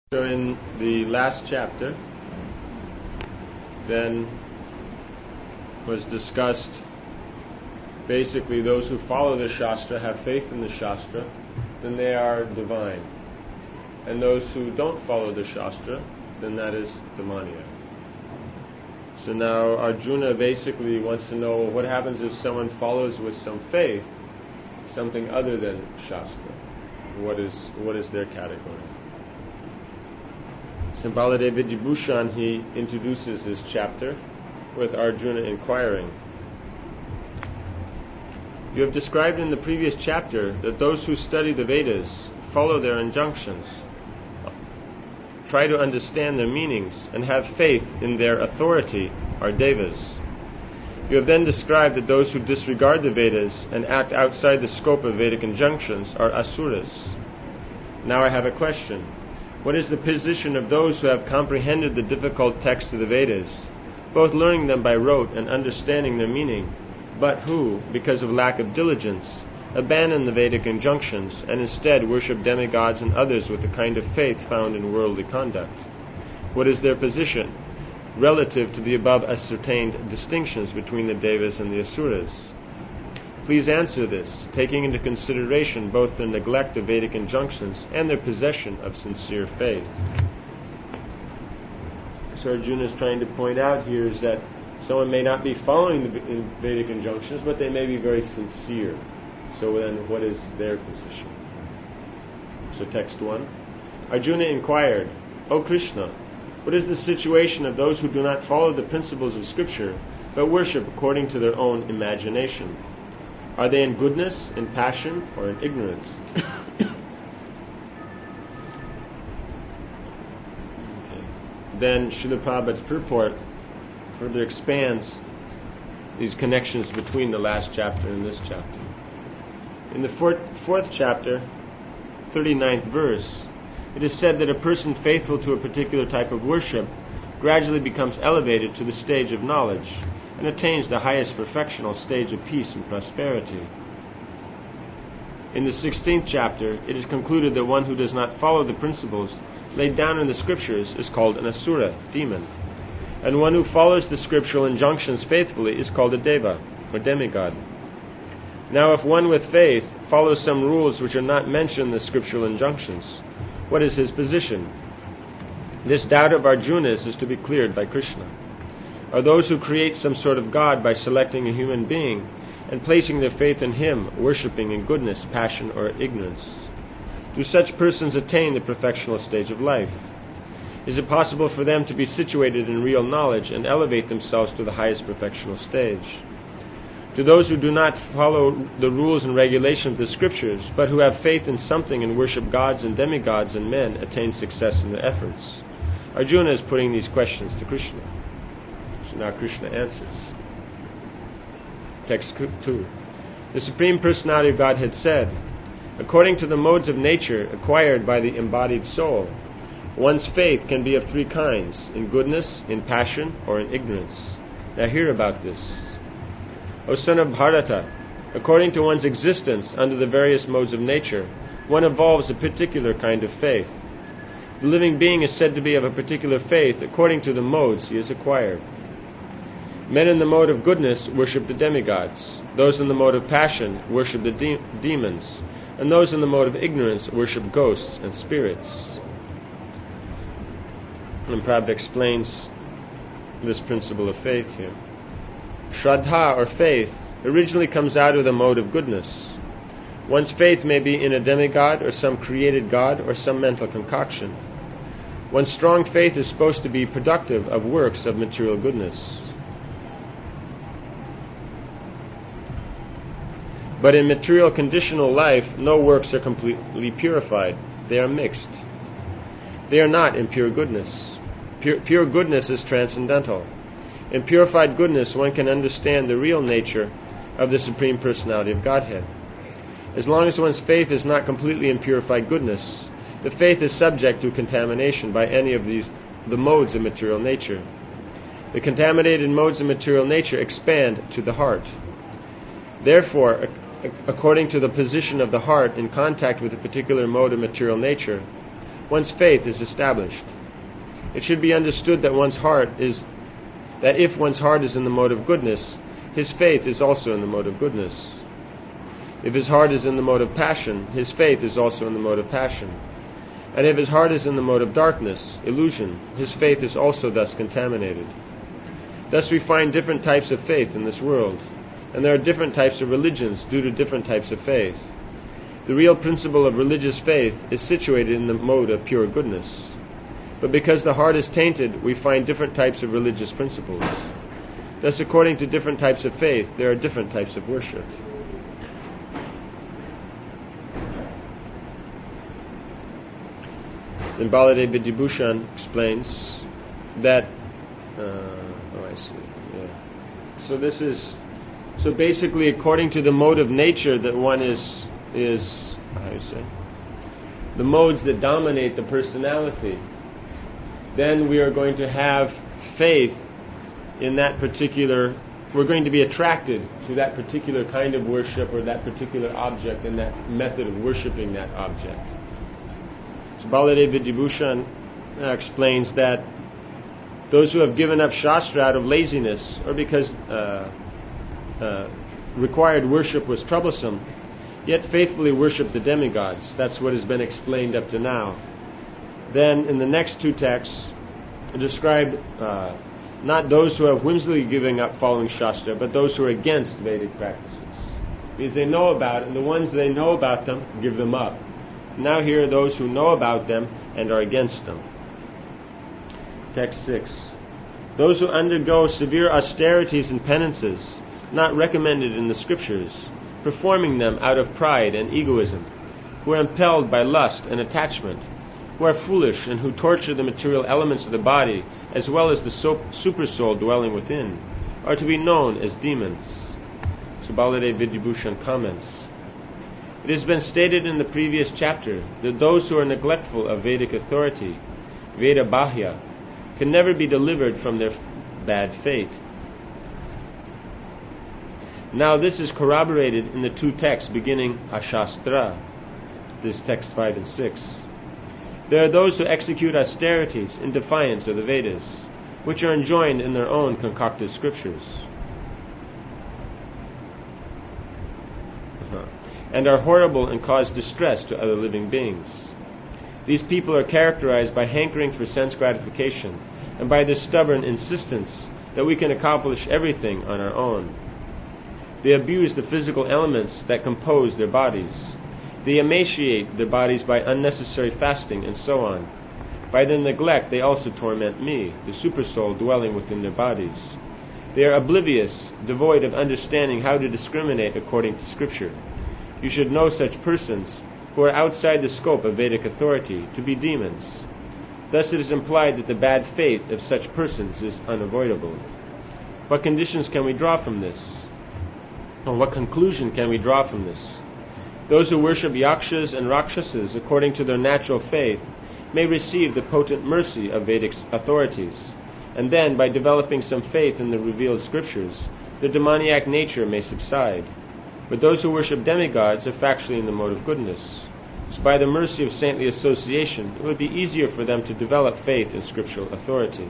So in the last chapter, then was discussed basically those who follow the Shastra, have faith in the Shastra, then they are divine. And those who don't follow the Shastra, then that is demoniac. So now Arjuna basically wants to know what happens if someone follows with some faith something other than Shastra. What is their category? So Baladev Vidyabhushan, he introduces this chapter with Arjuna inquiring. You have described in the previous chapter that those who study the Vedas, follow their injunctions, try to understand their meanings, and have faith in their authority are devas. You have then described that those who disregard the Vedas and act outside the scope of Vedic injunctions are asuras. Now I have a question. What is the position of those who have comprehended the difficult texts of the Vedas, both learning them by rote and understanding their meaning, but who, because of lack of diligence, abandon the Vedic injunctions and instead worship demigods and others with the kind of faith found in worldly conduct? What is their position relative to the above ascertained distinctions between the devas and the asuras? Please answer this, taking into consideration both their neglect of Vedic injunctions and their possession of sincere faith. So Arjuna is trying to point out here is that someone may not be following the Vedic injunctions, but they may be very sincere. So then what is their position? So text 1. Arjuna inquired, O Krishna, what is the situation of those who do not follow the principles of Scripture, but worship according to their own imagination? Are they in goodness, in passion, or in ignorance? Then Srila Prabhupada's purport further expands these connections between the last chapter and this chapter. In the fourth chapter, 39th verse, it is said that a person faithful to a particular type of worship gradually becomes elevated to the stage of knowledge and attains the highest perfectional stage of peace and prosperity. In the 16th chapter, it is concluded that one who does not follow the principles laid down in the scriptures is called an asura, demon, and one who follows the scriptural injunctions faithfully is called a deva, or demigod. Now if one with faith follows some rules which are not mentioned in the scriptural injunctions, what is his position? This doubt of Arjuna's is to be cleared by Krishna. Are those who create some sort of god by selecting a human being and placing their faith in him, worshipping in goodness, passion, or ignorance? Do such persons attain the perfectional stage of life? Is it possible for them to be situated in real knowledge and elevate themselves to the highest perfectional stage? Do those who do not follow the rules and regulations of the scriptures, but who have faith in something and worship gods and demigods and men, attain success in their efforts? Arjuna is putting these questions to Krishna. So now Krishna answers. Text 2. The Supreme Personality of Godhead said, according to the modes of nature acquired by the embodied soul, one's faith can be of three kinds, in goodness, in passion, or in ignorance. Now hear about this. O son of Bharata, according to one's existence under the various modes of nature, one evolves a particular kind of faith. The living being is said to be of a particular faith according to the modes he has acquired. Men in the mode of goodness worship the demigods. Those in the mode of passion worship the demons. And those in the mode of ignorance worship ghosts and spirits. And Prabhupada explains this principle of faith here. Shraddha, or faith, originally comes out of the mode of goodness. One's faith may be in a demigod or some created god or some mental concoction. One's strong faith is supposed to be productive of works of material goodness. But in material conditional life, no works are completely purified. They are mixed. They are not in pure goodness. Pure goodness is transcendental. In purified goodness, one can understand the real nature of the Supreme Personality of Godhead. As long as one's faith is not completely in purified goodness, the faith is subject to contamination by any of the modes of material nature. The contaminated modes of material nature expand to the heart. Therefore, according to the position of the heart in contact with a particular mode of material nature, one's faith is established. It should be understood that if one's heart is in the mode of goodness, his faith is also in the mode of goodness. If his heart is in the mode of passion, his faith is also in the mode of passion. And if his heart is in the mode of darkness, illusion, his faith is also thus contaminated. Thus we find different types of faith in this world, and there are different types of religions due to different types of faith. The real principle of religious faith is situated in the mode of pure goodness. But because the heart is tainted, we find different types of religious principles. Thus, according to different types of faith, there are different types of worship. Then Baladev Vidyabhushan explains that So basically, according to the mode of nature that one is the modes that dominate the personality, then we are going to have faith in that particular, we're going to be attracted to that particular kind of worship or that particular object and that method of worshipping that object. So Baladev Vidyabhushan explains that those who have given up Shastra out of laziness or because required worship was troublesome, yet faithfully worship the demigods. That's what has been explained up to now. Then in the next two texts describe not those who have whimsically given up following Shastra, but those who are against Vedic practices. Because they know about it, and the ones they know about them, give them up. Now here are those who know about them and are against them. Text 6. Those who undergo severe austerities and penances, not recommended in the scriptures, performing them out of pride and egoism, who are impelled by lust and attachment, who are foolish and who torture the material elements of the body as well as the supersoul dwelling within, are to be known as demons. So Baladev Vidyabhushan comments, it has been stated in the previous chapter that those who are neglectful of Vedic authority, Veda Bahya, can never be delivered from their bad fate. Now this is corroborated in the two texts beginning Ashastra, this text 5 and 6. There are those who execute austerities in defiance of the Vedas, which are enjoined in their own concocted scriptures, and are horrible and cause distress to other living beings. These people are characterized by hankering for sense gratification and by this stubborn insistence that we can accomplish everything on our own. They abuse the physical elements that compose their bodies. They emaciate their bodies by unnecessary fasting and so on. By their neglect they also torment me, the supersoul dwelling within their bodies. They are oblivious, devoid of understanding how to discriminate according to Scripture. You should know such persons, who are outside the scope of Vedic authority, to be demons. Thus it is implied that the bad fate of such persons is unavoidable. What conditions can we draw from this? Or what conclusion can we draw from this? Those who worship yakshas and rakshasas according to their natural faith may receive the potent mercy of Vedic authorities, and then, by developing some faith in the revealed scriptures, their demoniac nature may subside. But those who worship demigods are factually in the mode of goodness. So by the mercy of saintly association, it would be easier for them to develop faith in scriptural authority.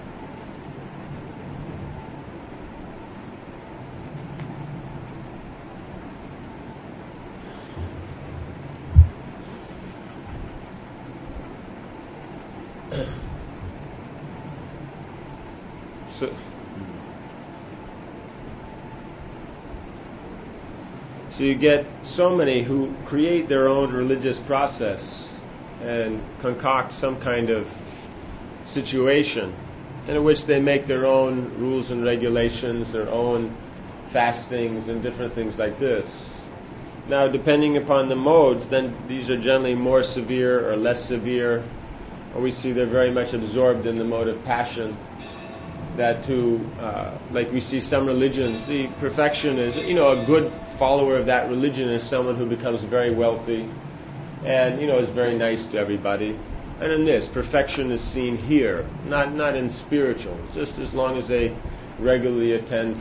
So you get so many who create their own religious process and concoct some kind of situation in which they make their own rules and regulations, their own fastings and different things like this. Now, depending upon the modes, then these are generally more severe or less severe, or we see they're very much absorbed in the mode of passion. That like we see some religions, the perfection is, a good follower of that religion is someone who becomes very wealthy and, is very nice to everybody. And in this, perfection is seen here, not in spiritual, just as long as they regularly attend,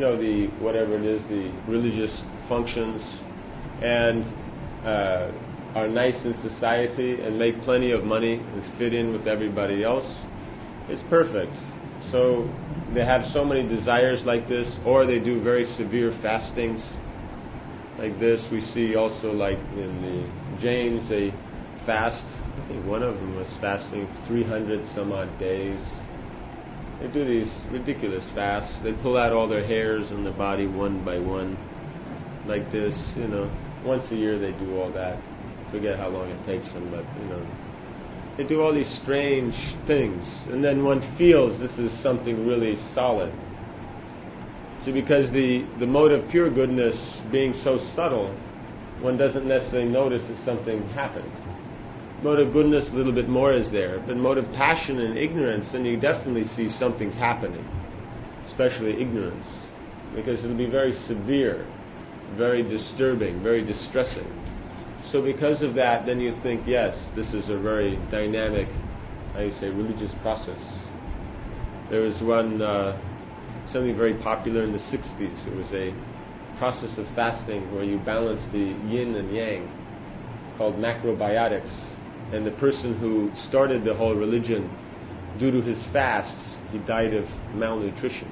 the religious functions and are nice in society and make plenty of money and fit in with everybody else, it's perfect. So they have so many desires like this, or they do very severe fastings like this. We see also, like in the Jains, they fast. I think one of them was fasting 300 some odd days. They do these ridiculous fasts. They pull out all their hairs on their body one by one, like this. Once a year they do all that. Forget how long it takes them, but they do all these strange things, and then one feels this is something really solid. See, because the mode of pure goodness being so subtle, one doesn't necessarily notice that something happened. Mode of goodness, a little bit more is there, but mode of passion and ignorance, then you definitely see something's happening, especially ignorance, because it'll be very severe, very disturbing, very distressing. So because of that, then you think, yes, this is a very dynamic, religious process. There was something very popular in the 60s. It was a process of fasting where you balance the yin and yang, called macrobiotics. And the person who started the whole religion, due to his fasts, he died of malnutrition.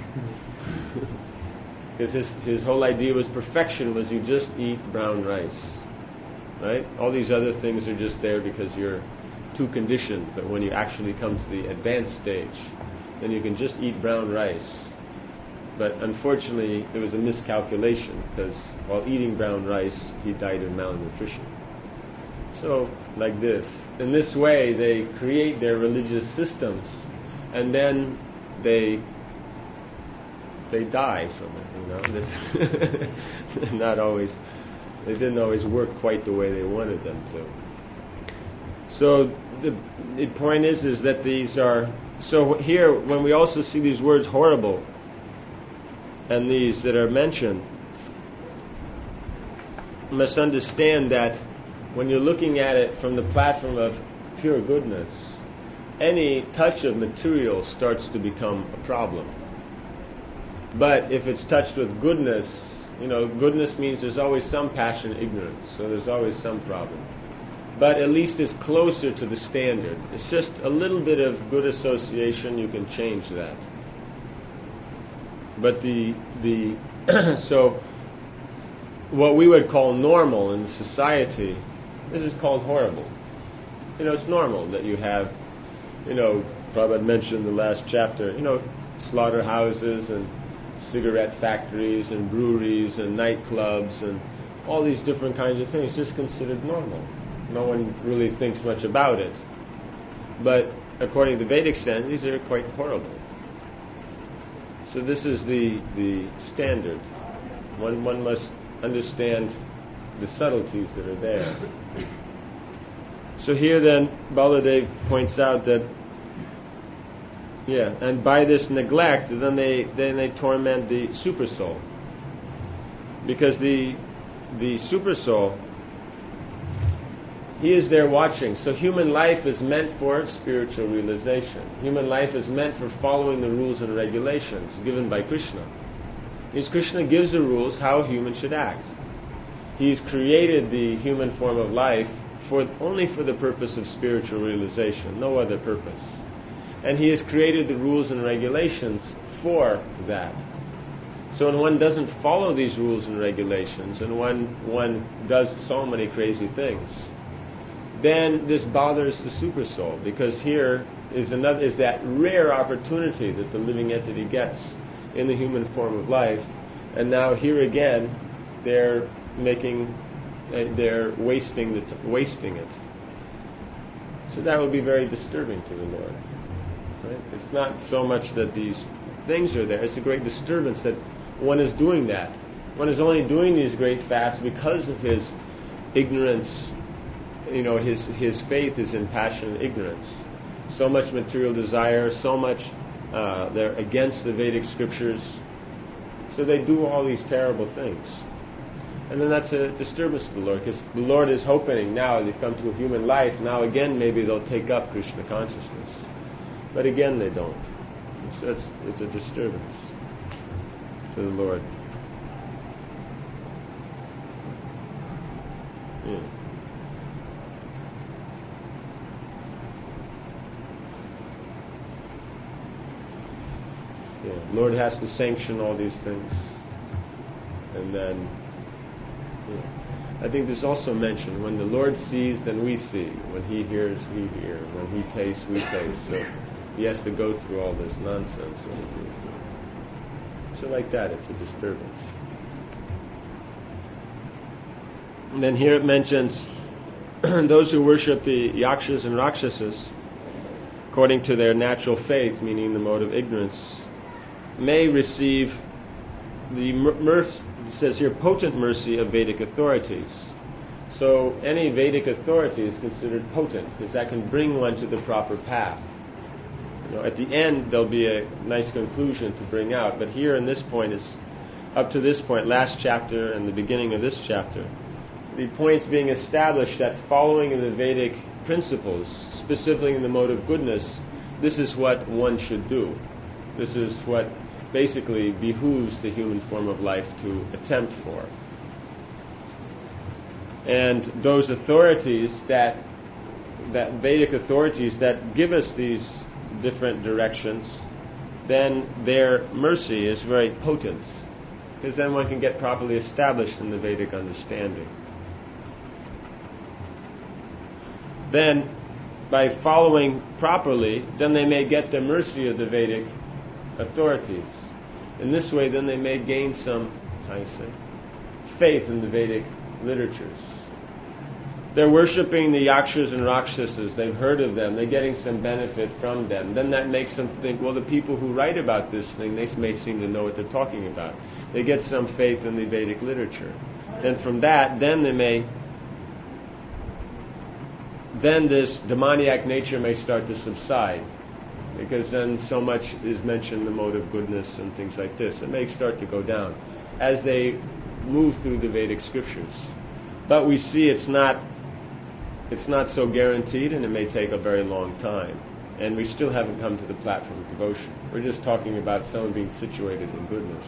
Because his whole idea was perfection, was you just eat brown rice. Right? All these other things are just there because you're too conditioned. But when you actually come to the advanced stage, then you can just eat brown rice. But unfortunately, it was a miscalculation, because while eating brown rice, he died of malnutrition. So, like this. In this way, they create their religious systems, and then they die from it. Not always. They didn't always work quite the way they wanted them to. So the point is that these are... So here, when we also see these words horrible, and these that are mentioned, you must understand that when you're looking at it from the platform of pure goodness, any touch of material starts to become a problem. But if it's touched with goodness, goodness means there's always some passion and ignorance, so there's always some problem. But at least it's closer to the standard. It's just a little bit of good association, you can change that. But so what we would call normal in society, this is called horrible. It's normal that you have, Prabhupada mentioned in the last chapter, slaughterhouses and cigarette factories and breweries and nightclubs and all these different kinds of things, just considered normal. No one really thinks much about it. But according to Vedic standards, these are quite horrible. So this is the standard. One must understand the subtleties that are there. So here then, Baladev points out that, and by this neglect, then they torment the super soul, because the super soul, he is there watching. So human life is meant for spiritual realization. Human life is meant for following the rules and regulations given by Krishna. Because Krishna gives the rules how humans should act. He's created the human form of life only for the purpose of spiritual realization, no other purpose. And he has created the rules and regulations for that. So when one doesn't follow these rules and regulations, and one does so many crazy things, then this bothers the super soul, because here is that rare opportunity that the living entity gets in the human form of life, and now here again they're wasting it. So that would be very disturbing to the Lord. Right? It's not so much that these things are there; it's a great disturbance that one is doing that. One is only doing these great fasts because of his ignorance. His faith is in passion and ignorance. So much material desire, so much they're against the Vedic scriptures. So they do all these terrible things. And then that's a disturbance to the Lord, because the Lord is hoping now they've come to a human life, now again maybe they'll take up Krishna consciousness. But again they don't. So it's a disturbance to the Lord. Yeah. Yeah, Lord has to sanction all these things. And then, I think there's also mentioned, when the Lord sees, then we see. When He hears, we hear. When He tastes, we taste. So He has to go through all this nonsense. So like that, it's a disturbance. And then here it mentions those who worship the yakshas and rakshasas according to their natural faith, meaning the mode of ignorance, may receive the mercy, it says here, potent mercy of Vedic authorities. So any Vedic authority is considered potent because that can bring one to the proper path. At the end there'll be a nice conclusion to bring out, but here in this point, is up to this point, last chapter and the beginning of this chapter, the point's being established that following in the Vedic principles, specifically in the mode of goodness, this is what one should do. This is what basically behooves the human form of life to attempt for. And those authorities that Vedic authorities that give us these different directions, then their mercy is very potent, because then one can get properly established in the Vedic understanding. Then, by following properly, then they may get the mercy of the Vedic authorities. In this way, then they may gain some, faith in the Vedic literatures. They're worshipping the yakshas and rakshasas. They've heard of them. They're getting some benefit from them. Then that makes them think, well, the people who write about this thing, they may seem to know what they're talking about. They get some faith in the Vedic literature. Then from that, then this demoniac nature may start to subside, because then so much is mentioned, the mode of goodness and things like this. It may start to go down as they move through the Vedic scriptures. But we see it's not so guaranteed, and it may take a very long time. And we still haven't come to the platform of devotion. We're just talking about someone being situated in goodness.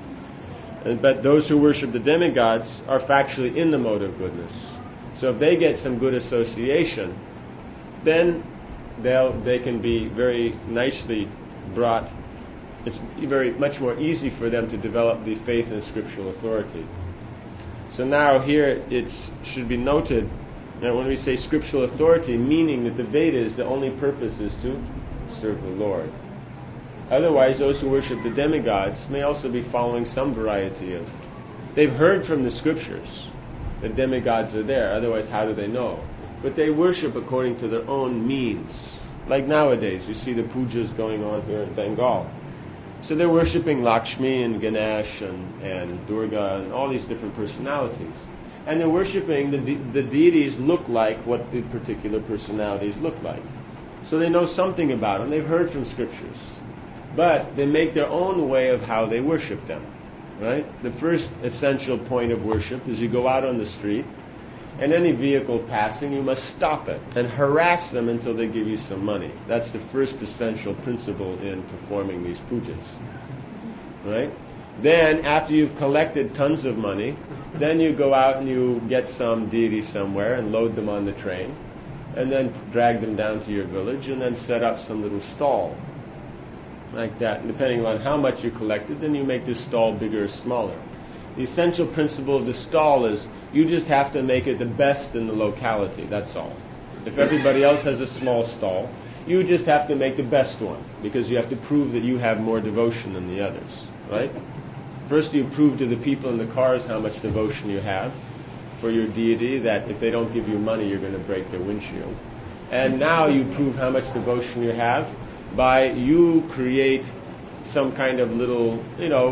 But those who worship the demigods are factually in the mode of goodness. So if they get some good association, then they can be very nicely brought. It's very much more easy for them to develop the faith in scriptural authority. So now here it should be noted that when we say scriptural authority, meaning that the Vedas, the only purpose is to serve the Lord. Otherwise, those who worship the demigods may also be following some variety of... They've heard from the scriptures that demigods are there, otherwise how do they know? But they worship according to their own means. Like nowadays, you see the pujas going on here in Bengal. So they're worshipping Lakshmi and Ganesh and Durga and all these different personalities. And they're worshipping the deities look like what the particular personalities look like. So they know something about them. They've heard from scriptures. But they make their own way of how they worship them. Right? The first essential point of worship is you go out on the street, and any vehicle passing, you must stop it and harass them until they give you some money. That's the first essential principle in performing these pujas. Right? Then, after you've collected tons of money, then you go out and you get some deity somewhere and load them on the train, and then drag them down to your village, and then set up some little stall. Like that. And depending on how much you collected, then you make this stall bigger or smaller. The essential principle of the stall is you just have to make it the best in the locality, that's all. If everybody else has a small stall, you just have to make the best one, because you have to prove that you have more devotion than the others, right? First you prove to the people in the cars how much devotion you have for your deity, that if they don't give you money, you're going to break their windshield. And now you prove how much devotion you have by you create some kind of little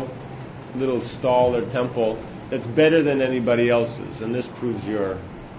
stall or temple that's better than anybody else's, and this proves your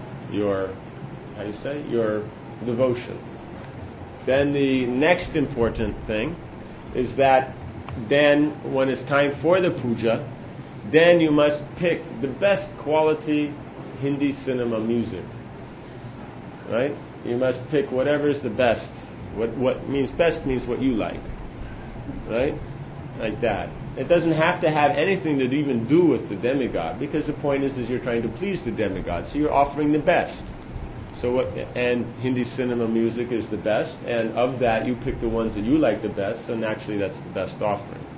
devotion. Then the next important thing is that then when it's time for the puja, then you must pick the best quality Hindi cinema music. Right? You must pick whatever is the best. What means best means what you like. Right? Like that. It doesn't have to have anything to even do with the demigod, because the point is you're trying to please the demigod, so you're offering the best. And Hindi cinema music is the best, and of that you pick the ones that you like the best, so naturally that's the best offering.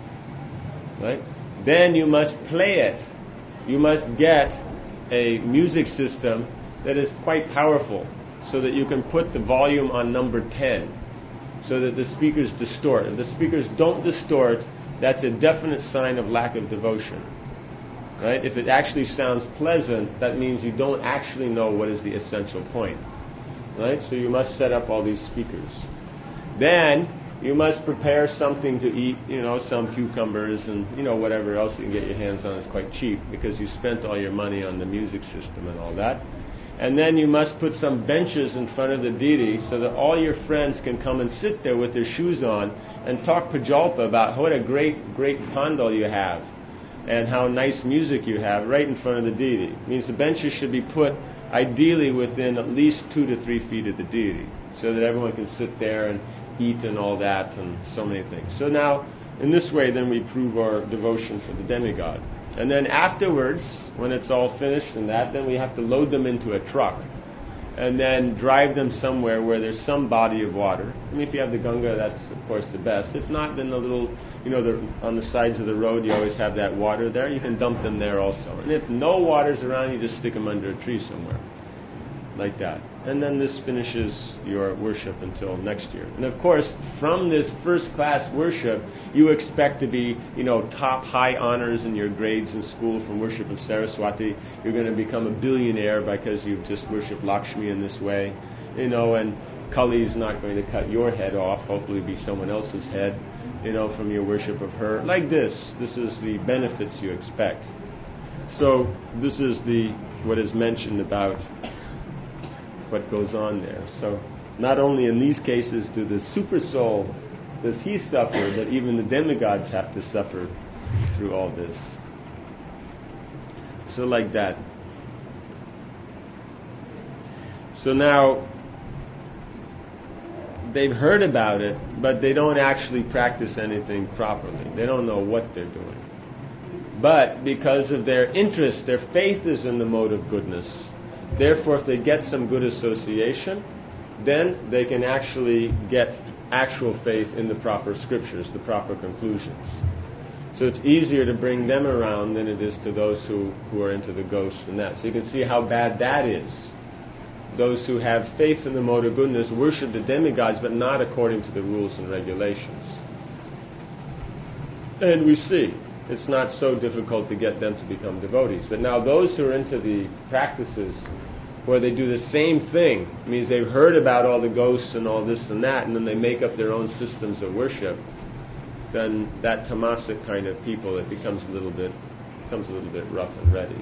right? Then you must play it. You must get a music system that is quite powerful, so that you can put the volume on number 10, so that the speakers distort. If the speakers don't distort, that's a definite sign of lack of devotion. Right? If it actually sounds pleasant, that means you don't actually know what is the essential point. Right? So you must set up all these speakers. Then you must prepare something to eat, some cucumbers and, whatever else you can get your hands on is quite cheap, because you spent all your money on the music system and all that. And then you must put some benches in front of the deity so that all your friends can come and sit there with their shoes on and talk pajalpa about what a great pandal you have and how nice music you have right in front of the deity. It means the benches should be put ideally within at least 2 to 3 feet of the deity, so that everyone can sit there and eat and all that and so many things. So now, in this way, then we prove our devotion for the demigod. And then afterwards, when it's all finished and that, then we have to load them into a truck and then drive them somewhere where there's some body of water. I mean, if you have the Ganga, that's of course the best. If not, then the little, on the sides of the road, you always have that water there. You can dump them there also. And if no water's around, you just stick them under a tree somewhere, like that. And then this finishes your worship until next year. And of course, from this first-class worship, you expect to be, top high honors in your grades in school from worship of Saraswati. You're going to become a billionaire because you've just worshipped Lakshmi in this way, and Kali is not going to cut your head off. Hopefully, it'll be someone else's head, from your worship of her. Like this. This is the benefits you expect. So this is what is mentioned about what goes on there. So not only in these cases do the super soul, does he suffer, but even the demigods have to suffer through all this. So like that. So now they've heard about it, but they don't actually practice anything properly. They don't know what they're doing. But because of their interest, their faith is in the mode of goodness. Therefore, if they get some good association, then they can actually get actual faith in the proper scriptures, the proper conclusions. So it's easier to bring them around than it is to those who are into the ghosts and that. So you can see how bad that is. Those who have faith in the mode of goodness worship the demigods, but not according to the rules and regulations. And we see it's not so difficult to get them to become devotees. But now those who are into the practices where they do the same thing, it means they've heard about all the ghosts and all this and that, and then they make up their own systems of worship, then that tamasic kind of people, it becomes a little bit rough and ready.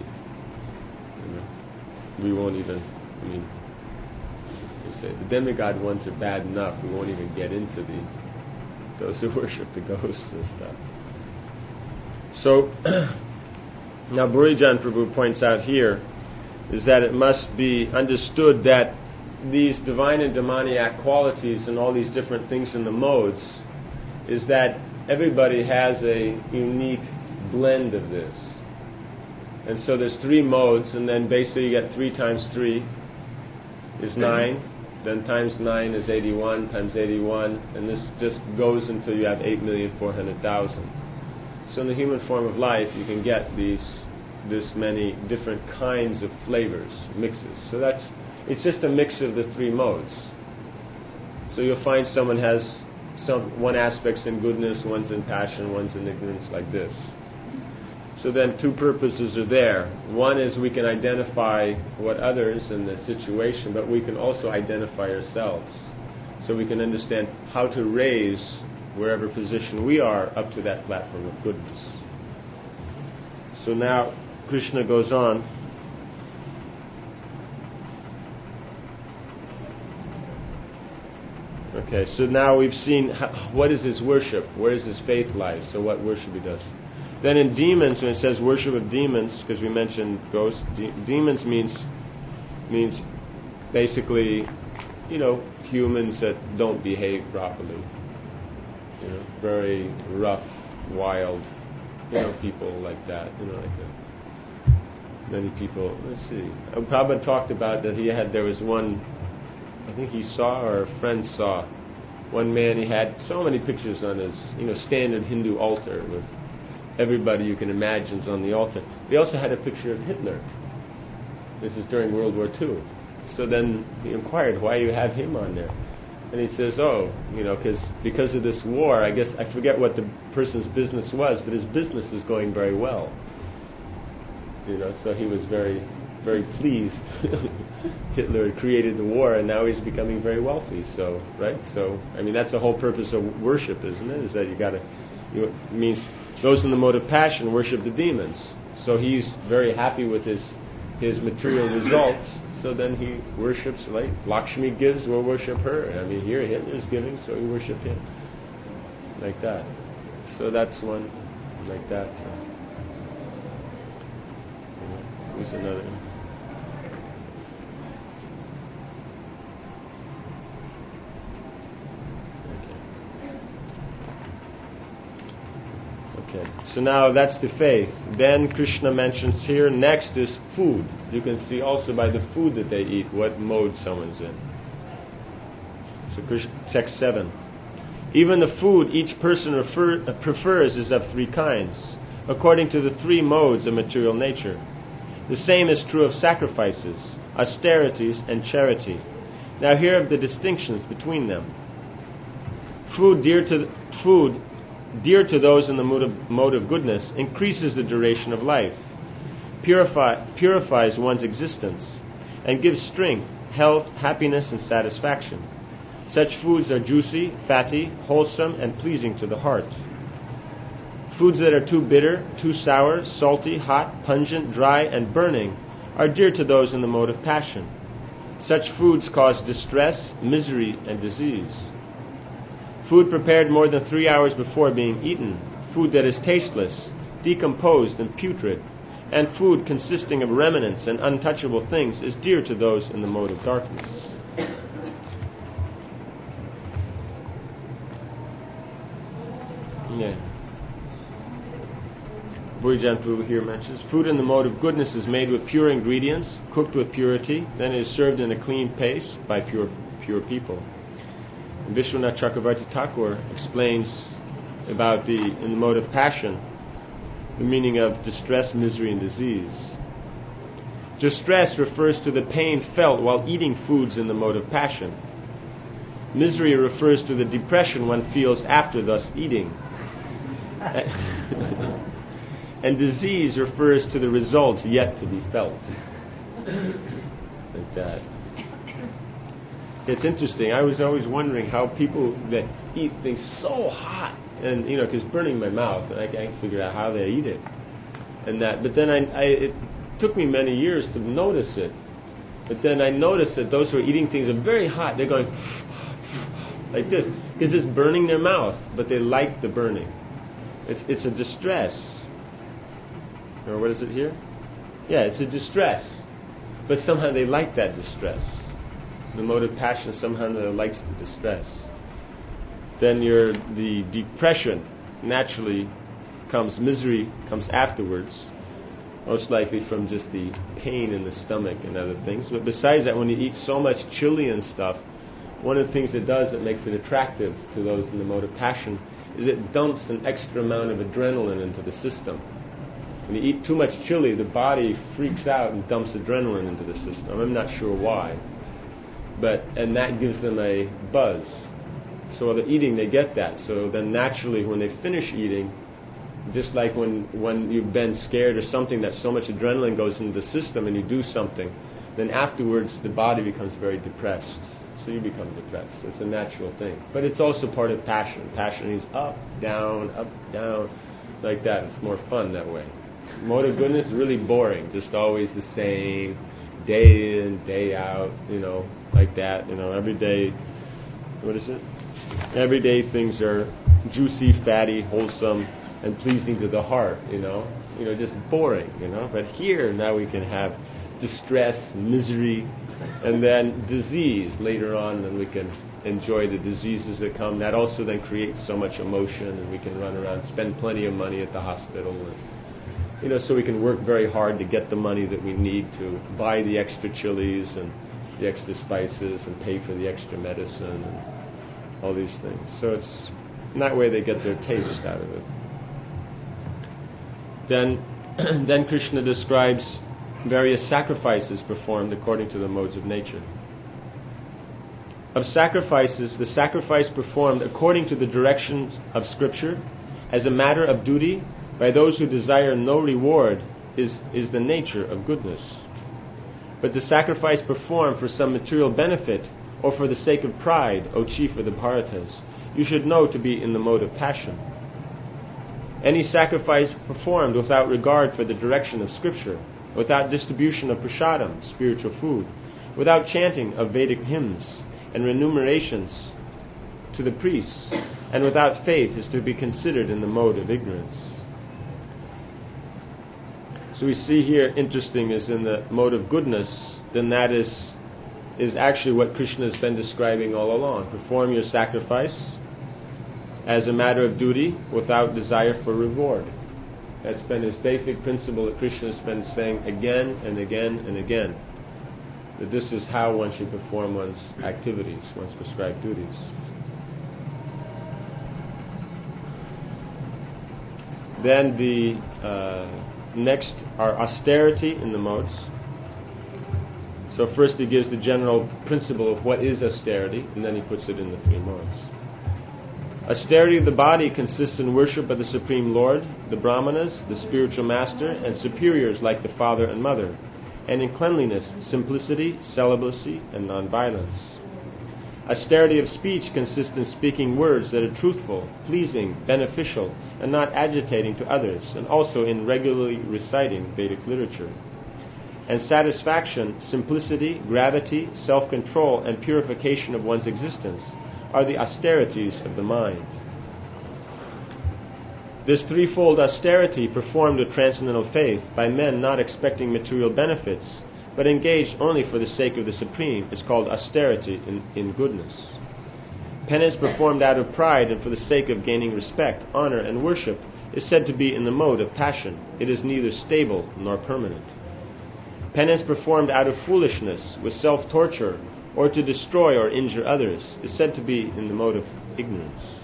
We won't even, you say the demigod ones are bad enough, we won't even get into those who worship the ghosts and stuff. So, now Burijan Prabhu points out here is that it must be understood that these divine and demoniac qualities and all these different things in the modes is that everybody has a unique blend of this. And so there's 3 modes, and then basically you get 3 times 3 is 9, then times 9 is 81, times 81, and this just goes until you have 8,400,000. So in the human form of life, you can get this many different kinds of flavors, mixes. So it's just a mix of the 3 modes. So you'll find someone has one aspect's in goodness, one's in passion, one's in ignorance, like this. So then 2 purposes are there. One is we can identify what others in the situation, but we can also identify ourselves. So we can understand how to raise wherever position we are up to that platform of goodness. So now Krishna goes on. Okay, so now we've seen what is his worship, where does his faith lie, so what worship he does. Then in demons, when it says worship of demons, because we mentioned ghosts, demons means basically, humans that don't behave properly. Very rough, wild, people like that. Many people. Let's see. Prabhupada talked about that there was one, I think he saw or a friend saw, one man, he had so many pictures on his, standard Hindu altar with everybody you can imagine is on the altar. They also had a picture of Hitler. This is during World War II. So then he inquired, why you have him on there? And he says, because of this war, I guess, I forget what the person's business was, but his business is going very well. So he was very, very pleased. Hitler had created the war, and now he's becoming very wealthy. So, right? So, that's the whole purpose of worship, isn't it? Is that it means those in the mode of passion worship the demons. So he's very happy with his material results. So then he worships, like Lakshmi gives, we'll worship her. Here Hitler's giving, so we worship him. Like that. So that's one like that. Who's another? Okay. So now that's the faith. Then Krishna mentions here, next is food. You can see also by the food that they eat what mode someone's in. So text 7. Even the food each person prefers is of three kinds, according to the three modes of material nature. The same is true of sacrifices, austerities, and charity. Now here are the distinctions between them. Food dear to those in the mode of goodness increases the duration of life, purifies one's existence, and gives strength, health, happiness, and satisfaction. Such foods are juicy, fatty, wholesome, and pleasing to the heart. Foods that are too bitter, too sour, salty, hot, pungent, dry, and burning are dear to those in the mode of passion. Such foods cause distress, misery, and disease. Food prepared more than 3 hours before being eaten, food that is tasteless, decomposed, and putrid, and food consisting of remnants and untouchable things is dear to those in the mode of darkness. Yeah. Bhujan Prabhu here mentions, food in the mode of goodness is made with pure ingredients, cooked with purity, then it is served in a clean paste by pure people. And Vishwanath Chakravarti Thakur explains about in the mode of passion, the meaning of distress, misery, and disease. Distress refers to the pain felt while eating foods in the mode of passion. Misery refers to the depression one feels after thus eating. And disease refers to the results yet to be felt. Like that. It's interesting. I was always wondering how people that eat things so hot, and because burning my mouth, and I can't figure out how they eat it, and that. But then it took me many years to notice it. But then I noticed that those who are eating things are very hot. They're going like this because it's burning their mouth, but they like the burning. It's a distress. Or what is it here? Yeah, it's a distress, but somehow they like that distress. The mode of passion somehow likes the distress. Then the depression naturally comes, misery comes afterwards, most likely from just the pain in the stomach and other things. But besides that, when you eat so much chili and stuff, one of the things it does that makes it attractive to those in the mode of passion is it dumps an extra amount of adrenaline into the system. When you eat too much chili, the body freaks out and dumps adrenaline into the system. I'm not sure why. And that gives them a buzz. So while they're eating, they get that. So then naturally, when they finish eating, just like when you've been scared or something, that so much adrenaline goes into the system and you do something, then afterwards the body becomes very depressed. So you become depressed. So it's a natural thing. But it's also part of passion. Passion is up, down, like that. It's more fun that way. Mode of goodness is really boring. Just always the same, day in, day out, like that. Every day, what is it? Every day things are juicy, fatty, wholesome, and pleasing to the heart, just boring, But here, now we can have distress, misery, and then disease later on, and we can enjoy the diseases that come. That also then creates so much emotion, and we can run around, spend plenty of money at the hospital, and, so we can work very hard to get the money that we need to buy the extra chilies and the extra spices and pay for the extra medicine and all these things. So it's in that way they get their taste out of it. Then, then Krishna describes various sacrifices performed according to the modes of nature. Of sacrifices, the sacrifice performed according to the directions of Scripture as a matter of duty by those who desire no reward is the nature of goodness. But the sacrifice performed for some material benefit or for the sake of pride, O chief of the Bharatas, you should know to be in the mode of passion. Any sacrifice performed without regard for the direction of Scripture, without distribution of prasadam, spiritual food, without chanting of Vedic hymns and remunerations to the priests, and without faith is to be considered in the mode of ignorance. So we see here, interesting, is in the mode of goodness, then that is actually what Krishna has been describing all along. Perform your sacrifice as a matter of duty without desire for reward. That's been his basic principle that Krishna has been saying again and again and again. That this is how one should perform one's activities, one's prescribed duties. Then the next are austerity in the modes. So first he gives the general principle of what is austerity, and then he puts it in the three modes. Austerity of the body consists in worship of the Supreme Lord, the Brahmanas, the spiritual master, and superiors like the father and mother, and in cleanliness, simplicity, celibacy, and non-violence. Austerity of speech consists in speaking words that are truthful, pleasing, beneficial, and not agitating to others, and also in regularly reciting Vedic literature. And satisfaction, simplicity, gravity, self-control, and purification of one's existence are the austerities of the mind. This threefold austerity performed with transcendental faith by men not expecting material benefits, but engaged only for the sake of the Supreme, is called austerity in goodness. Penance performed out of pride and for the sake of gaining respect, honor, and worship is said to be in the mode of passion. It is neither stable nor permanent. Penance performed out of foolishness, with self-torture, or to destroy or injure others, is said to be in the mode of ignorance.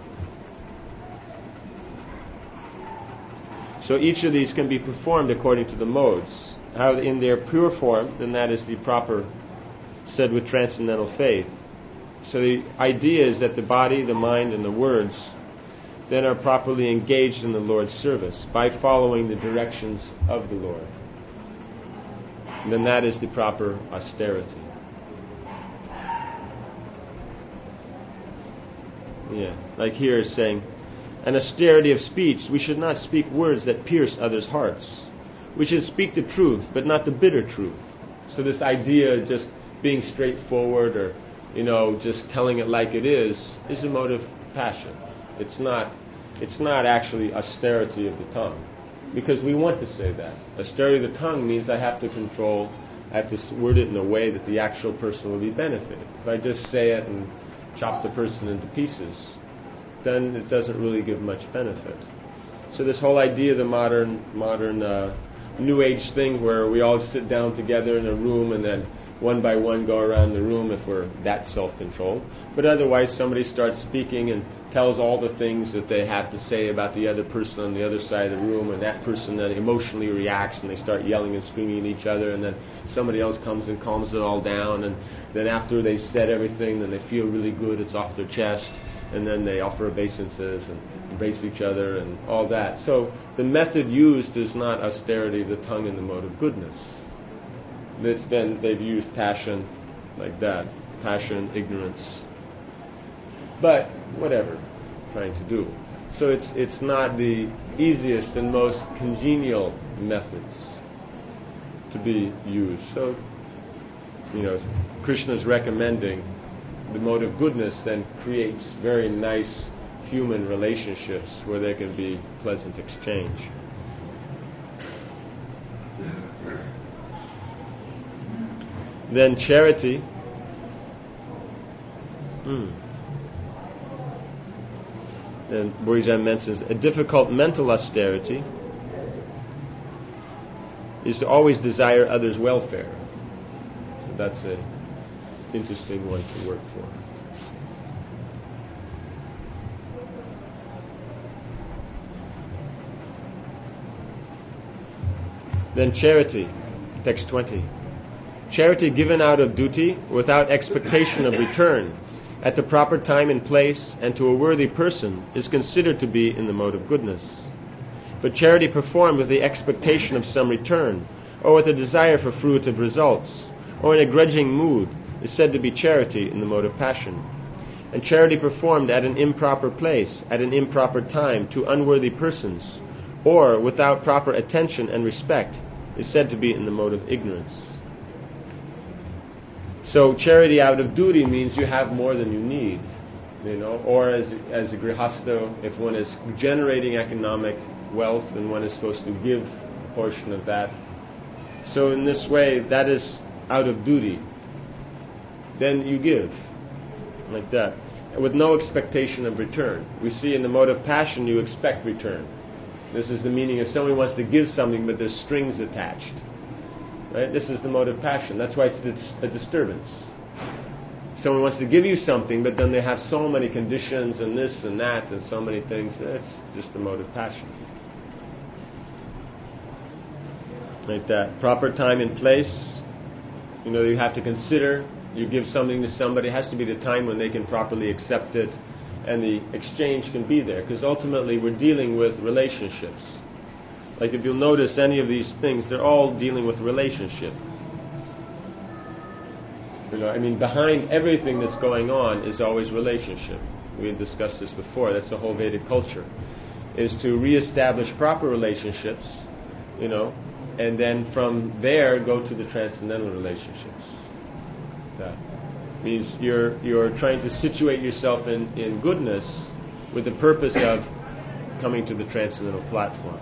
So each of these can be performed according to the modes. How in their pure form, then that is the proper, said with transcendental faith. So the idea is that the body, the mind, and the words then are properly engaged in the Lord's service by following the directions of the Lord. And then that is the proper austerity. Yeah, like here is saying, an austerity of speech, we should not speak words that pierce others' hearts. We should speak the truth, but not the bitter truth. So this idea of just being straightforward or, just telling it like it is a mode of passion. It's not actually austerity of the tongue. Because we want to say that. Austerity of the tongue means I have to word it in a way that the actual person will be benefited. If I just say it and chop the person into pieces, then it doesn't really give much benefit. So this whole idea of the modern New Age thing where we all sit down together in a room and then one by one go around the room if we're that self-controlled. But otherwise somebody starts speaking and tells all the things that they have to say about the other person on the other side of the room, and that person then emotionally reacts and they start yelling and screaming at each other, and then somebody else comes and calms it all down, and then after they've said everything, then they feel really good, it's off their chest, and then they offer obeisances and embrace each other and all that. So the method used is not austerity of the tongue in the mode of goodness. They've used passion like that, passion, ignorance, but whatever, trying to do. So it's not the easiest and most congenial methods to be used. So, Krishna's recommending the mode of goodness then creates very nice human relationships where there can be pleasant exchange. Then charity. Then Burijan mentions a difficult mental austerity is to always desire others' welfare. So that's an interesting one to work for. Then charity, text 20. Charity given out of duty, without expectation of return, at the proper time and place, and to a worthy person, is considered to be in the mode of goodness. But charity performed with the expectation of some return, or with a desire for fruitive results, or in a grudging mood, is said to be charity in the mode of passion. And charity performed at an improper place, at an improper time, to unworthy persons, or without proper attention and respect, is said to be in the mode of ignorance. So charity out of duty means you have more than you need, or as a grihasto, if one is generating economic wealth and one is supposed to give a portion of that. So in this way, that is out of duty. Then you give, like that, with no expectation of return. We see in the mode of passion, you expect return. This is the meaning of somebody wants to give something, but there's strings attached. Right? This is the mode of passion. That's why it's a disturbance. Someone wants to give you something, but then they have so many conditions and this and that and so many things. That's just the mode of passion. Like that. Proper time and place. You have to consider. You give something to somebody. It has to be the time when they can properly accept it, and the exchange can be there. Because ultimately we're dealing with relationships. Like if you'll notice any of these things, they're all dealing with relationship. Behind everything that's going on is always relationship. We had discussed this before. That's the whole Vedic culture, is to reestablish proper relationships, and then from there go to the transcendental relationships. That means you're trying to situate yourself in goodness with the purpose of coming to the transcendental platform.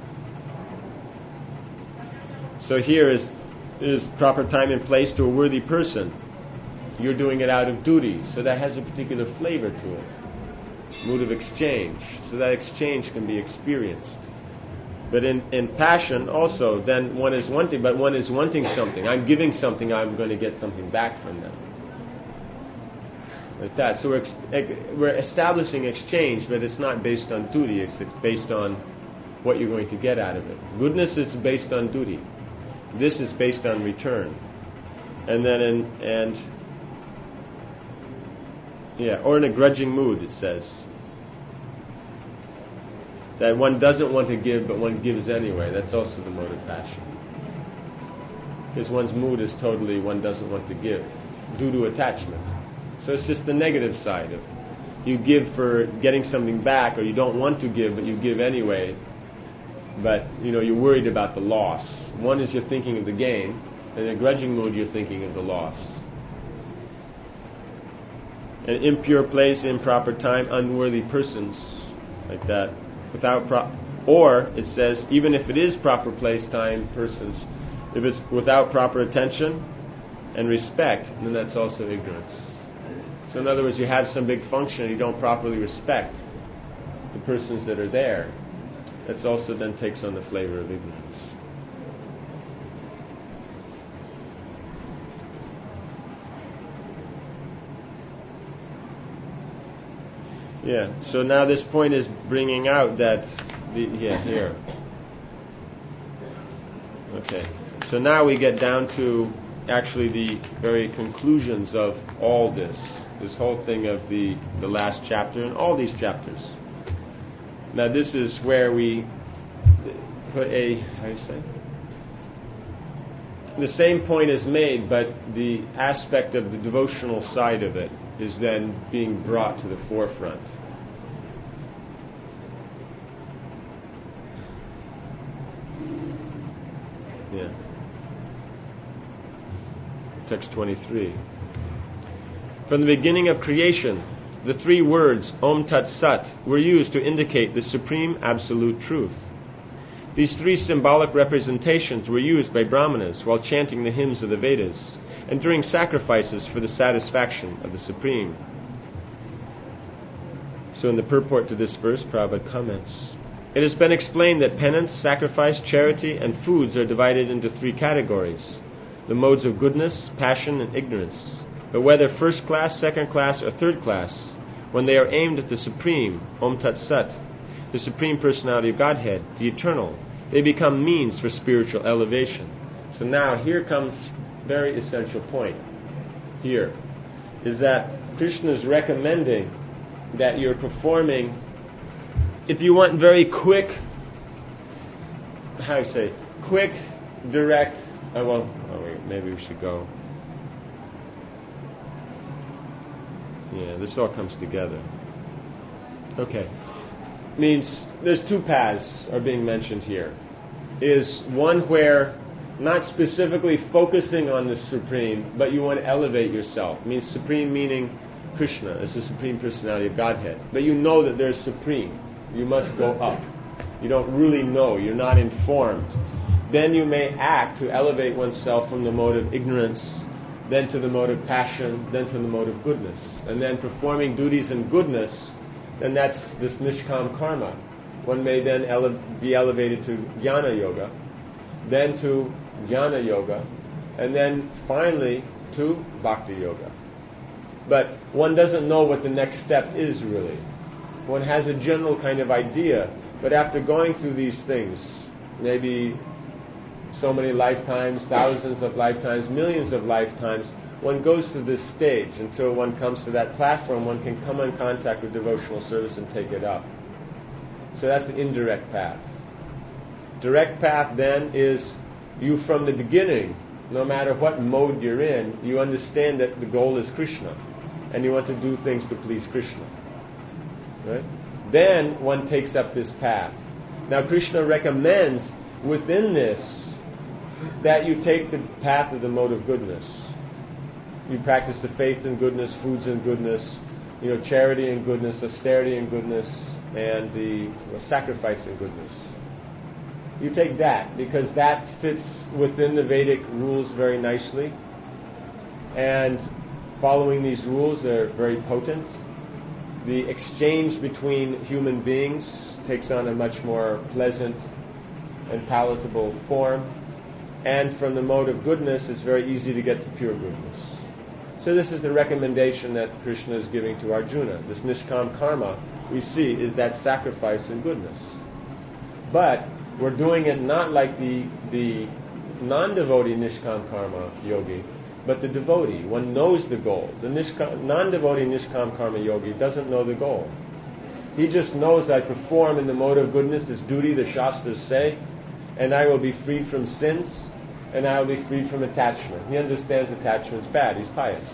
So here is proper time and place to a worthy person. You're doing it out of duty, so that has a particular flavor to it. Mood of exchange, so that exchange can be experienced. But in passion also, then one is wanting something. I'm giving something, I'm going to get something back from them. Like that. So we're establishing exchange, but it's not based on duty, it's based on what you're going to get out of it. Goodness is based on duty. This is based on return. And then or in a grudging mood, it says. That one doesn't want to give, but one gives anyway. That's also the mode of passion. Because one's mood is totally one doesn't want to give, due to attachment. So it's just the negative side of you give for getting something back, or you don't want to give, but you give anyway. But you're worried about the loss. One is you're thinking of the gain, and in a grudging mood you're thinking of the loss. An impure place, improper time, unworthy persons, like that. Or it says, even if it is proper place, time, persons, if it's without proper attention and respect, then that's also ignorance. So in other words, you have some big function and you don't properly respect the persons that are there. That's also then takes on the flavor of ignorance. Yeah, so now this point is bringing out that, here. Okay, so now we get down to actually the very conclusions of all this whole thing of the last chapter and all these chapters. Now this is where we put the same point is made, but the aspect of the devotional side of it is then being brought to the forefront. Yeah. Text 23. From the beginning of creation, the three words Om Tat Sat were used to indicate the supreme absolute truth. These three symbolic representations were used by Brahmanas while chanting the hymns of the Vedas and during sacrifices for the satisfaction of the Supreme. So in the purport to this verse, Prabhupada comments, it has been explained that penance, sacrifice, charity, and foods are divided into three categories: the modes of goodness, passion, and ignorance. But whether first class, second class, or third class, when they are aimed at the Supreme, Om Tat Sat, the Supreme Personality of Godhead, the Eternal, They become means for spiritual elevation. So now here comes very essential point. Here is that Krishna is recommending that you're performing, if you want very quick, quick, direct, maybe we should go. Yeah, this all comes together. Okay. Means there's two paths are being mentioned here. Is one where not specifically focusing on the Supreme, but you want to elevate yourself. Means Supreme meaning Krishna is the Supreme Personality of Godhead. But you know that there's Supreme. You must go up. You don't really know. You're not informed. Then you may act to elevate oneself from the mode of ignorance, then to the mode of passion, then to the mode of goodness. And then performing duties in goodness, then that's this Nishkam Karma. One may then be elevated to Jnana Yoga, then to Jnana Yoga, and then finally to Bhakti Yoga. But one doesn't know what the next step is really. One has a general kind of idea, but after going through these things, maybe so many lifetimes, thousands of lifetimes, millions of lifetimes, one goes through this stage until one comes to that platform, one can come in contact with devotional service and take it up. So that's the indirect path. Direct path then is you from the beginning, no matter what mode you're in, you understand that the goal is Krishna and you want to do things to please Krishna. Right? Then one takes up this path. Now Krishna recommends within this that you take the path of the mode of goodness. You practice the faith in goodness, foods in goodness, charity in goodness, austerity in goodness, and the sacrifice in goodness. You take that because that fits within the Vedic rules very nicely. And following these rules, they're very potent. The exchange between human beings takes on a much more pleasant and palatable form. And from the mode of goodness, it's very easy to get to pure goodness. So this is the recommendation that Krishna is giving to Arjuna. This Nishkam Karma, we see, is that sacrifice in goodness. But we're doing it not like the non-devotee Nishkam Karma yogi, but the devotee. One knows the goal. The non-devotee Nishkam Karma yogi doesn't know the goal. He just knows I perform in the mode of goodness, this duty the Shastras say, and I will be freed from sins, and I will be freed from attachment. He understands attachment's bad. He's pious.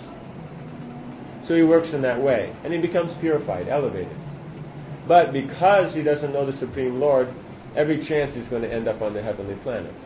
So he works in that way, and he becomes purified, elevated. But because he doesn't know the Supreme Lord, every chance he's going to end up on the heavenly planets.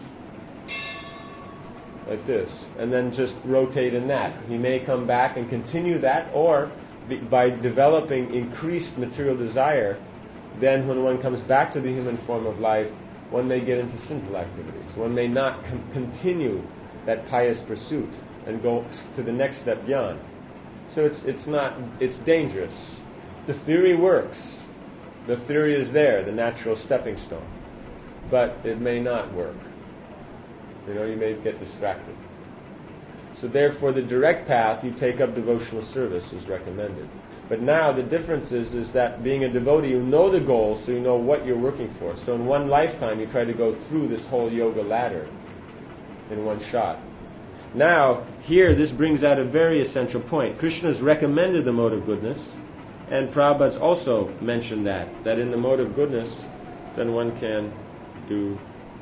Like this. And then just rotate in that. He may come back and continue that, or by developing increased material desire, then when one comes back to the human form of life, one may get into sinful activities. One may not continue that pious pursuit and go to the next step beyond. So it's dangerous. The theory works. The theory is there, the natural stepping stone. But it may not work. You may get distracted. So therefore the direct path, you take up devotional service is recommended. But now the difference is that being a devotee, you know the goal, so you know what you're working for. So in one lifetime, you try to go through this whole yoga ladder in one shot. Now, here, this brings out a very essential point. Krishna has recommended the mode of goodness, and Prabhupada's also mentioned that in the mode of goodness, then one can do...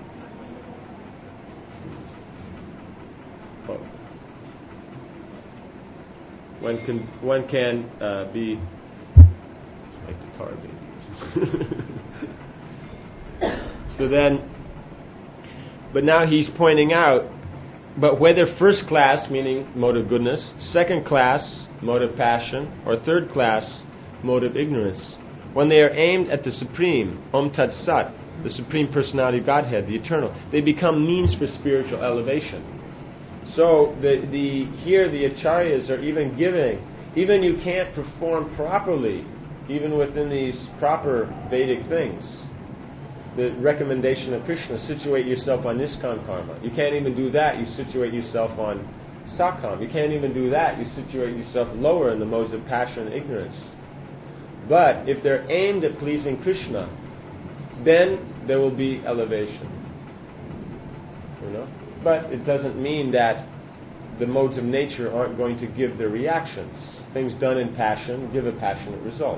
One can be... It's like the tar baby. So then... But now he's pointing out, but whether first class, meaning mode of goodness, second class, mode of passion, or third class, mode of ignorance, when they are aimed at the Supreme, Om Tat Sat, the Supreme Personality of Godhead, the Eternal, they become means for spiritual elevation. So here the acharyas are even giving, even you can't perform properly, even within these proper Vedic things. The recommendation of Krishna, situate yourself on Nishkam Karma. You can't even do that, you situate yourself on Sakam. You can't even do that, you situate yourself lower in the modes of passion and ignorance. But if they're aimed at pleasing Krishna, then there will be elevation. But it doesn't mean that the modes of nature aren't going to give their reactions. Things done in passion give a passionate result.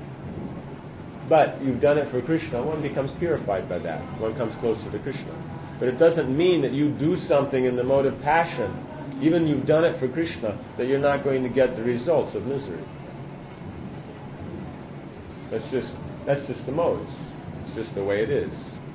But you've done it for Krishna, one becomes purified by that. One comes closer to Krishna. But it doesn't mean that you do something in the mode of passion, even you've done it for Krishna, that you're not going to get the results of misery. That's just the modes. It's just the way it is.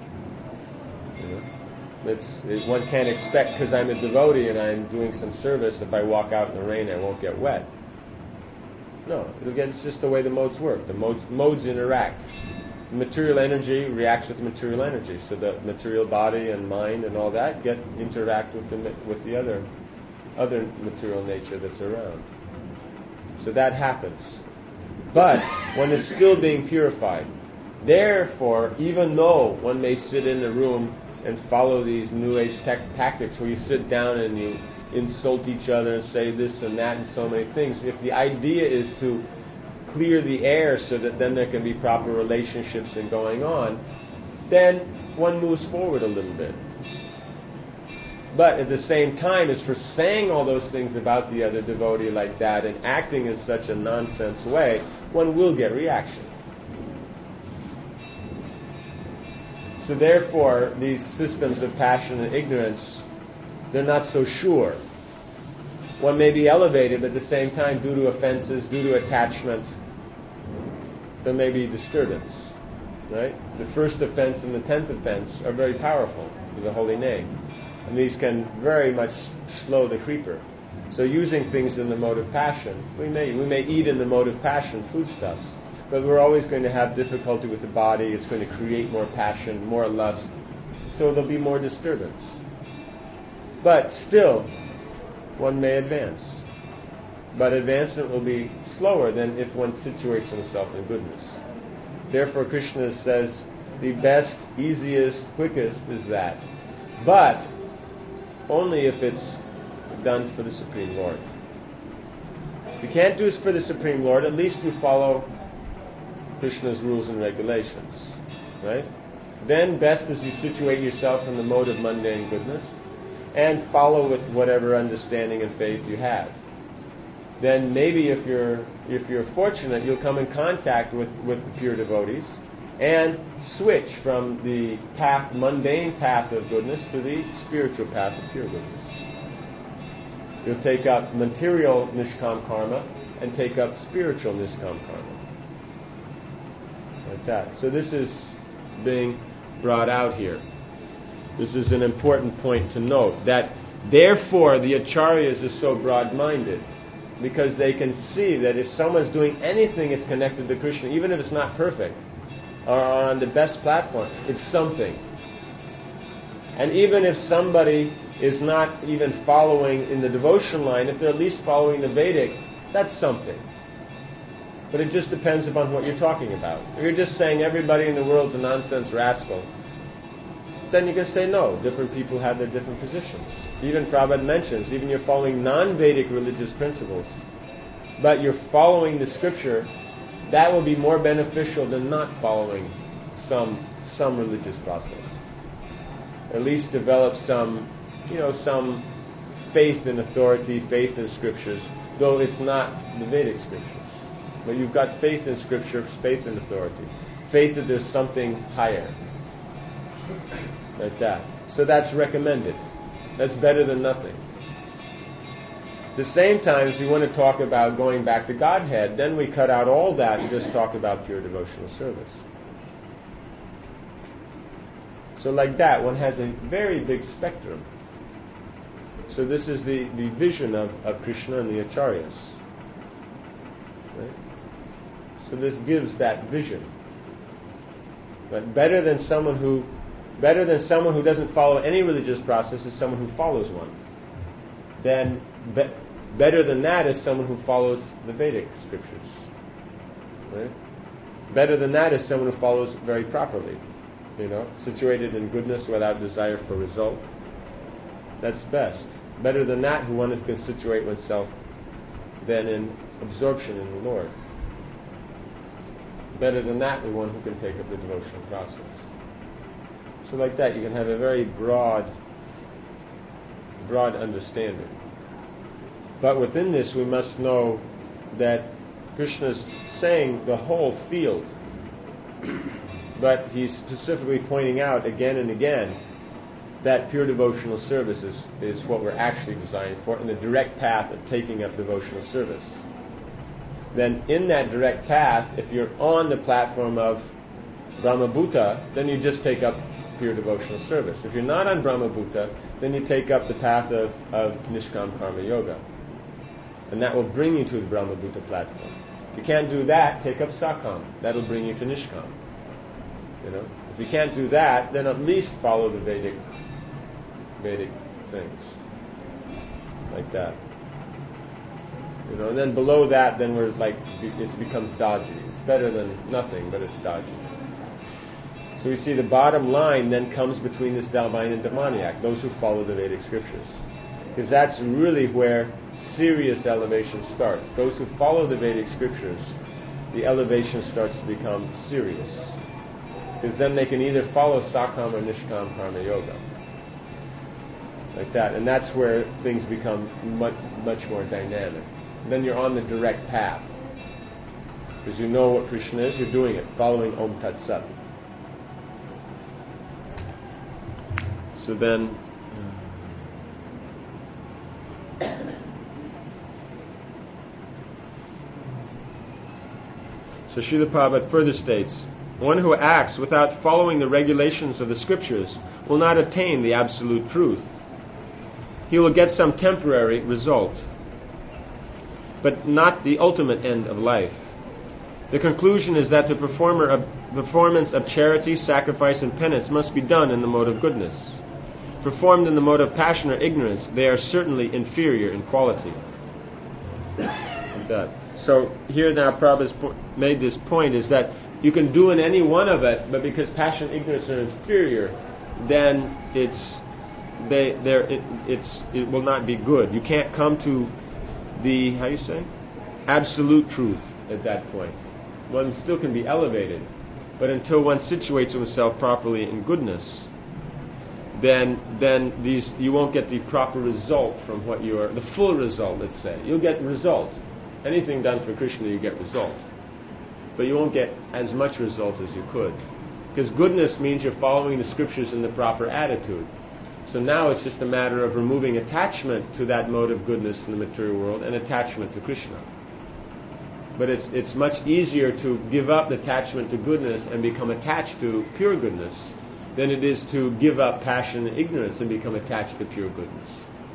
One can't expect, because I'm a devotee and I'm doing some service, if I walk out in the rain I won't get wet. No, it's just the way the modes work. The modes interact. The material energy reacts with the material energy, so the material body and mind and all that interact with the other material nature that's around. So that happens. But one is still being purified. Therefore, even though one may sit in a room and follow these New Age tactics where you sit down and you insult each other and say this and that and so many things, if the idea is to clear the air so that then there can be proper relationships and going on, then one moves forward a little bit. But at the same time, as for saying all those things about the other devotee like that and acting in such a nonsense way, one will get reaction. So therefore, these systems of passion and ignorance, they're not so sure. One may be elevated, but at the same time, due to offenses, due to attachment, there may be disturbance. Right? The first offense and the 10th offense are very powerful to the holy name. And these can very much slow the creeper. So using things in the mode of passion, we may eat in the mode of passion foodstuffs, but we're always going to have difficulty with the body. It's going to create more passion, more lust. So there'll be more disturbance. But still, one may advance. But advancement will be slower than if one situates himself in goodness. Therefore, Krishna says, the best, easiest, quickest is that. But only if it's done for the Supreme Lord. If you can't do it for the Supreme Lord, at least you follow Krishna's rules and regulations. Right? Then best is you situate yourself in the mode of mundane goodness and follow with whatever understanding and faith you have. Then maybe if you're fortunate, you'll come in contact with the pure devotees and switch from the mundane path of goodness to the spiritual path of pure goodness. You'll take up material nishkam karma and take up spiritual nishkam karma. Like that. So this is being brought out here. This is an important point to note, that therefore the acharyas are so broad-minded, because they can see that if someone's doing anything that's connected to Krishna, even if it's not perfect, or on the best platform, it's something. And even if somebody is not even following in the devotion line, if they're at least following the Vedic, that's something. But it just depends upon what you're talking about. If you're just saying everybody in the world's a nonsense rascal, then you can say no. Different people have their different positions. Even Prabhupada mentions, even you're following non-Vedic religious principles, but you're following the scripture, that will be more beneficial than not following some religious process. At least develop some faith in authority, faith in scriptures, though it's not the Vedic scriptures. But you've got faith in scripture, faith in authority, faith that there's something higher. Like that. So that's recommended. That's better than nothing. At the same time, if you want to talk about going back to Godhead, then we cut out all that and just talk about pure devotional service. So like that, one has a very big spectrum. So this is the vision of Krishna and the acharyas. Right? So this gives that vision. But better than someone who doesn't follow any religious process is someone who follows one. Then better than that is someone who follows the Vedic scriptures. Right? Better than that is someone who follows very properly. Situated in goodness without desire for result. That's best. Better than that, who one can situate oneself then in absorption in the Lord. Better than that, the one who can take up the devotional process. So like that, you can have a very broad broad understanding. But within this, we must know that Krishna is saying the whole field, but he's specifically pointing out again and again that pure devotional service is what we're actually designed for, and the direct path of taking up devotional service. Then in that direct path, if you're on the platform of Brahmabhuta, then you just take up pure devotional service. If you're not on Brahmabhuta, then you take up the path of Nishkam Karma Yoga. And that will bring you to the Brahmabhuta platform. If you can't do that, take up Sakam. That'll bring you to Nishkam. If you can't do that, then at least follow the Vedic things. Like that. And then below that, then we're like, it becomes dodgy. It's better than nothing, but it's dodgy. So we see the bottom line then comes between this Dharmian and demoniac, those who follow the Vedic scriptures. Because that's really where serious elevation starts. Those who follow the Vedic scriptures, the elevation starts to become serious. Because then they can either follow Sakam or Nishkam Karma Yoga. Like that. And that's where things become much more dynamic. And then you're on the direct path. Because you know what Krishna is, you're doing it, following Om Tat Sat. So then, so Srila Prabhupada further states, one who acts without following the regulations of the scriptures will not attain the absolute truth. He will get some temporary result, but not the ultimate end of life. The conclusion is that the performance of charity, sacrifice, and penance must be done in the mode of goodness. Performed in the mode of passion or ignorance, they are certainly inferior in quality. Like that. So here now Prabhupada made this point is that you can do in any one of it, but because passion and ignorance are inferior, then it will not be good. You can't come to the, absolute truth at that point. One still can be elevated, but until one situates himself properly in goodness, then you won't get the proper result from what you are, the full result, let's say. You'll get result. Anything done for Krishna, you get result. But you won't get as much result as you could. Because goodness means you're following the scriptures in the proper attitude. So now it's just a matter of removing attachment to that mode of goodness in the material world and attachment to Krishna. But it's much easier to give up the attachment to goodness and become attached to pure goodness than it is to give up passion and ignorance and become attached to pure goodness.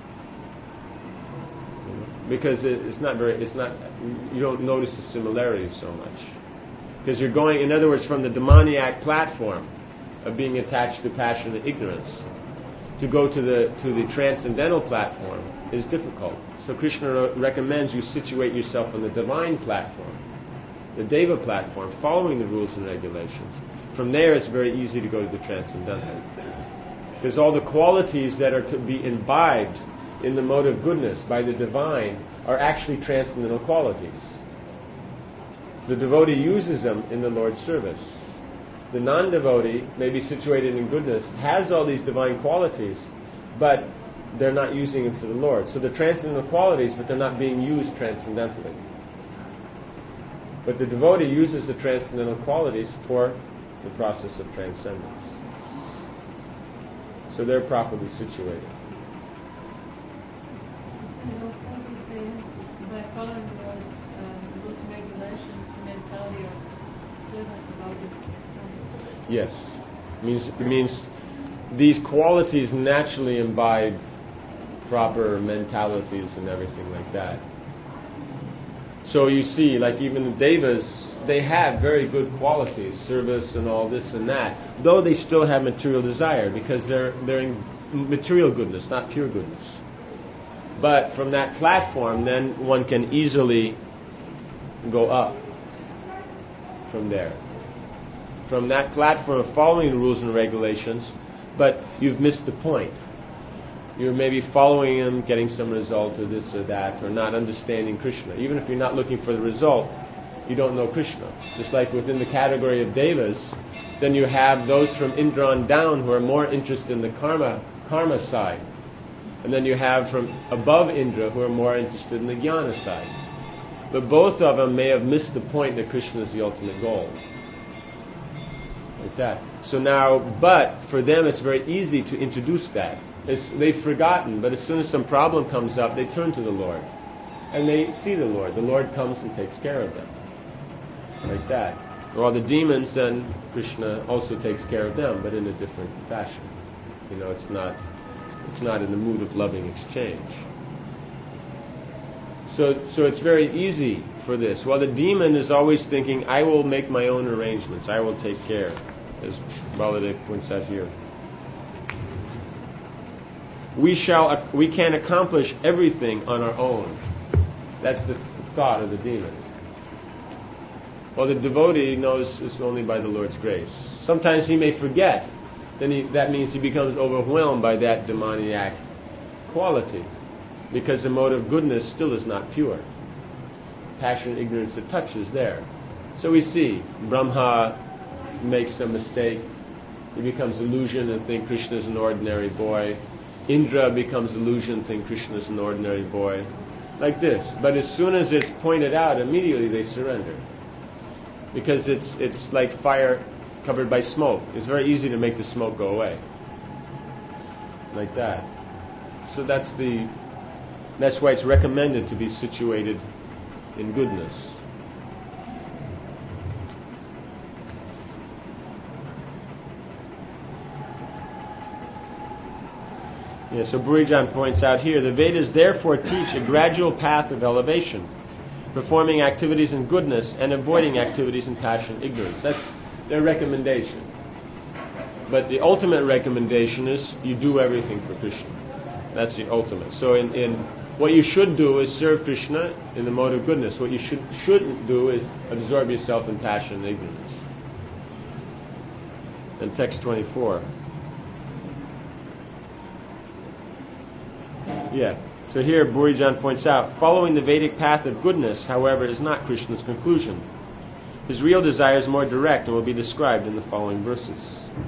Because you don't notice the similarities so much. Because you're going, in other words, from the demoniac platform of being attached to passion and ignorance to go to the transcendental platform is difficult. So Krishna recommends you situate yourself on the divine platform, the Deva platform, following the rules and regulations. From there it's very easy to go to the transcendental. Because all the qualities that are to be imbibed in the mode of goodness by the divine are actually transcendental qualities. The devotee uses them in the Lord's service. The non-devotee, may be situated in goodness, has all these divine qualities, but they're not using them for the Lord. So they're transcendental qualities, but they're not being used transcendentally. But the devotee uses the transcendental qualities for the process of transcendence. So they're properly situated. And also, by following those rules and regulations, the mentality of servant devotees. Yes. It means these qualities naturally imbibe proper mentalities and everything like that. So you see, like even the Devas, they have very good qualities, service and all this and that, though they still have material desire because they're in material goodness, not pure goodness. But from that platform, then one can easily go up from there. From that platform of following the rules and regulations, but you've missed the point. You're maybe following them, getting some result or this or that, or not understanding Krishna. Even if you're not looking for the result, you don't know Krishna. Just like within the category of Devas, then you have those from Indra on down who are more interested in the karma side. And then you have from above Indra who are more interested in the jnana side. But both of them may have missed the point that Krishna is the ultimate goal. Like that. So now, but for them it's very easy to introduce that. They've forgotten, but as soon as some problem comes up, they turn to the Lord. And they see the Lord. The Lord comes and takes care of them. Like that. While the demons, then Krishna also takes care of them, but in a different fashion. It's not in the mood of loving exchange. So it's very easy for this. While the demon is always thinking, I will make my own arrangements, I will take care, as Baladev points out here. We can accomplish everything on our own. That's the thought of the demon. Well, the devotee knows it's only by the Lord's grace. Sometimes he may forget. Then that means he becomes overwhelmed by that demoniac quality, because the mode of goodness still is not pure. Passion, ignorance, the touch is there. So we see Brahma makes some mistake. He becomes illusioned and thinks Krishna is an ordinary boy. Indra becomes illusioned and thinks Krishna is an ordinary boy. Like this. But as soon as it's pointed out, immediately they surrender. Because it's like fire covered by smoke. It's very easy to make the smoke go away. Like that. So that's why it's recommended to be situated in goodness. Yeah, so Burijan points out here, the Vedas therefore teach a gradual path of elevation, performing activities in goodness and avoiding activities in passion, ignorance. That's their recommendation. But the ultimate recommendation is you do everything for Krishna. That's the ultimate. So in what you should do is serve Krishna in the mode of goodness. What you shouldn't do is absorb yourself in passion and ignorance. And text 24. Yeah. So here Burijan points out, following the Vedic path of goodness, however, is not Krishna's conclusion. His real desire is more direct and will be described in the following verses.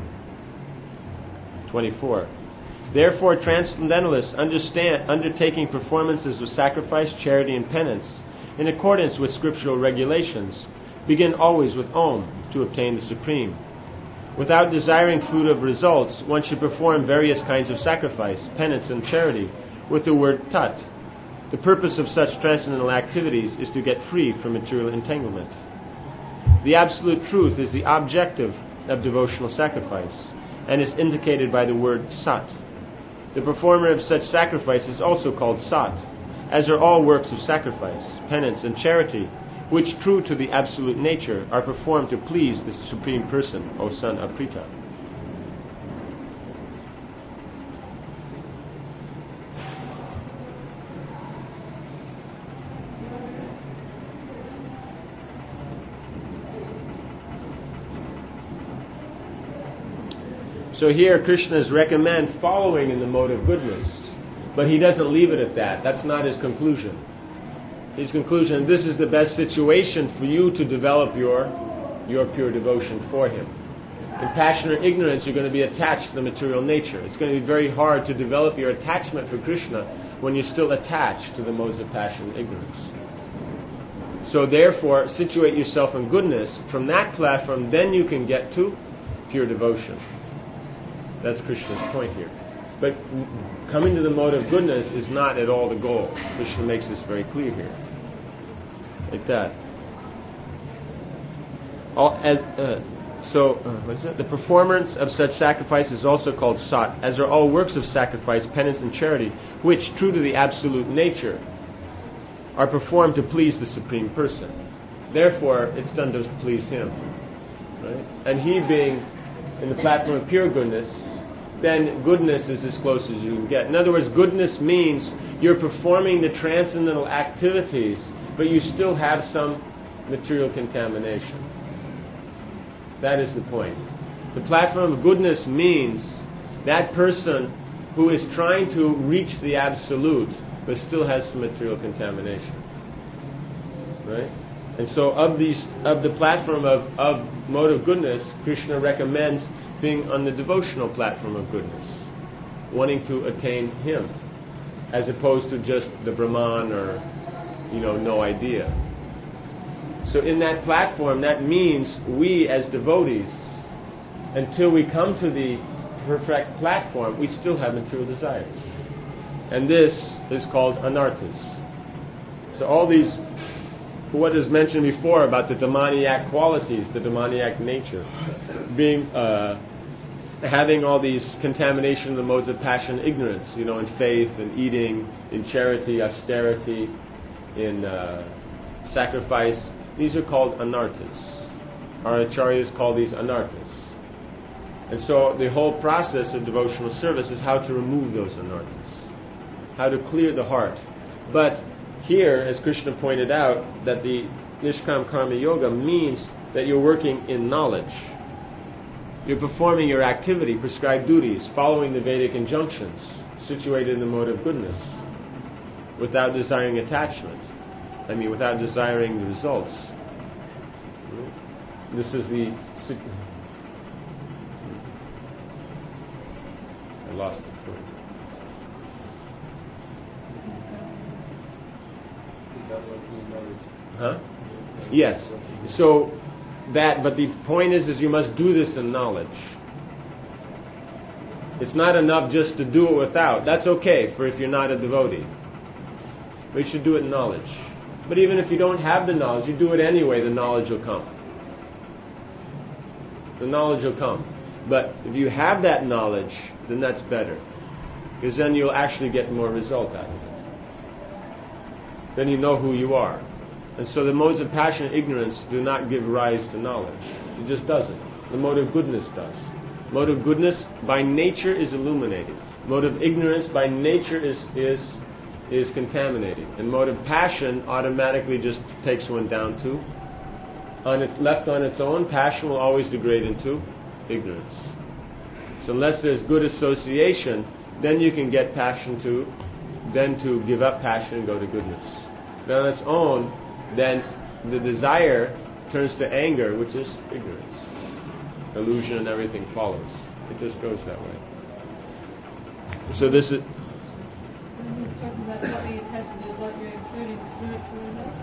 24. Therefore, transcendentalists undertaking performances of sacrifice, charity, and penance, in accordance with scriptural regulations, begin always with Om to obtain the supreme. Without desiring fruit of results, one should perform various kinds of sacrifice, penance, and charity with the word Tat. The purpose of such transcendental activities is to get free from material entanglement. The absolute truth is the objective of devotional sacrifice and is indicated by the word Sat. The performer of such sacrifice is also called Sat, as are all works of sacrifice, penance, and charity, which, true to the absolute nature, are performed to please the Supreme Person, O son of Prita. So here Krishna's recommend following in the mode of goodness, but he doesn't leave it at that. That's not his conclusion. His conclusion, this is the best situation for you to develop your pure devotion for him. In passion or ignorance, you're going to be attached to the material nature. It's going to be very hard to develop your attachment for Krishna when you're still attached to the modes of passion and ignorance. So therefore, situate yourself in goodness. From that platform, then you can get to pure devotion. That's Krishna's point here. But coming to the mode of goodness is not at all the goal. Krishna makes this very clear here. Like that. The performance of such sacrifice is also called Sat, as are all works of sacrifice, penance, and charity, which, true to the absolute nature, are performed to please the Supreme Person. Therefore, it's done to please Him. Right? And He being in the platform of pure goodness, then goodness is as close as you can get. In other words, goodness means you're performing the transcendental activities, but you still have some material contamination. That is the point. The platform of goodness means that person who is trying to reach the absolute, but still has some material contamination. Right? And so of the platform of mode of goodness, Krishna recommends being on the devotional platform of goodness, wanting to attain Him. as opposed to just the Brahman or, no idea. So in that platform, that means we as devotees, until we come to the perfect platform, we still have material desires. And this is called anarthas. So all these, what is mentioned before about the demoniac qualities, the demoniac nature, being having all these contamination of the modes of passion, ignorance, in faith, in eating, in charity, austerity, in sacrifice. These are called anarthas. Our acharyas call these anarthas. And so the whole process of devotional service is how to remove those anarthas, how to clear the heart. But here, as Krishna pointed out, that the Nishkam Karma Yoga means that you're working in knowledge. You're performing your activity, prescribed duties, following the Vedic injunctions, situated in the mode of goodness, without desiring attachment. Without desiring the results. This is the... I lost the point. Huh? Yes. So but the point is you must do this in knowledge. It's not enough just to do it without. That's okay for if you're not a devotee. But you should do it in knowledge. But even if you don't have the knowledge, you do it anyway, the knowledge will come. The knowledge will come. But if you have that knowledge, then that's better. Because then you'll actually get more result out of it. Then you know who you are. And so the modes of passion and ignorance do not give rise to knowledge. It just doesn't. The mode of goodness does. Mode of goodness by nature is illuminating. Mode of ignorance by nature is contaminating. And mode of passion automatically just takes one down to. Left on its own, passion will always degrade into ignorance. So unless there's good association, then you can get passion to give up passion and go to goodness. But on its own, then the desire turns to anger, which is ignorance. Illusion and everything follows. It just goes that way. So this is... When you're talking about not being attached to the result, you're including spiritual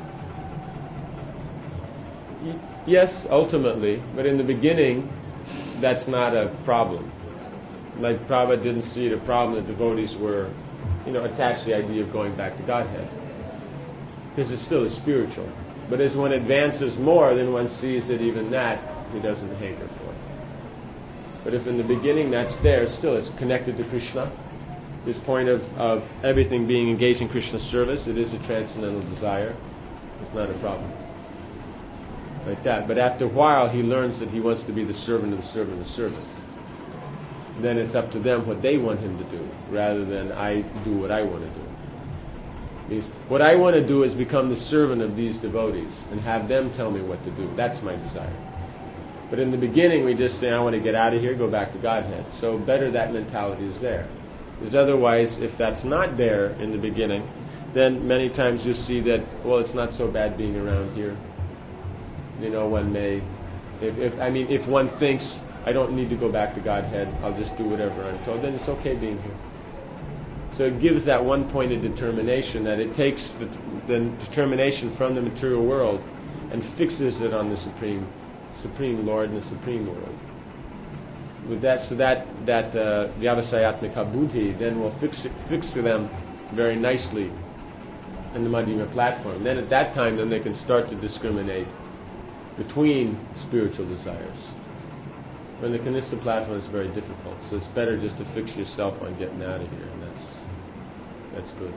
result? Yes, ultimately. But in the beginning, that's not a problem. Like Prabhupada didn't see it a problem that devotees were, attached to the idea of going back to Godhead. Because it still is spiritual. But as one advances more, then one sees that even that he doesn't hanker for. But if in the beginning that's there, still it's connected to Krishna. This point of everything being engaged in Krishna's service, it is a transcendental desire. It's not a problem. Like that. But after a while, he learns that he wants to be the servant of the servant of the servant. Then it's up to them what they want him to do, rather than I do what I want to do. Means what I want to do is become the servant of these devotees and have them tell me what to do. That's my desire. But in the beginning, we just say, I want to get out of here, go back to Godhead. So better that mentality is there. Because otherwise, if that's not there in the beginning, then many times you'll see that, it's not so bad being around here. One may, if one thinks, I don't need to go back to Godhead, I'll just do whatever I'm told, then it's okay being here. So it gives that one pointed determination, that it takes the determination from the material world and fixes it on the Supreme Lord and the Supreme World. With that, so that Vyavasayatmika Buddhi then will fix them very nicely in the Madhyama platform. Then at that time, then they can start to discriminate between spiritual desires. When the Kanistha platform is very difficult, so it's better just to fix yourself on getting out of here, and that's good.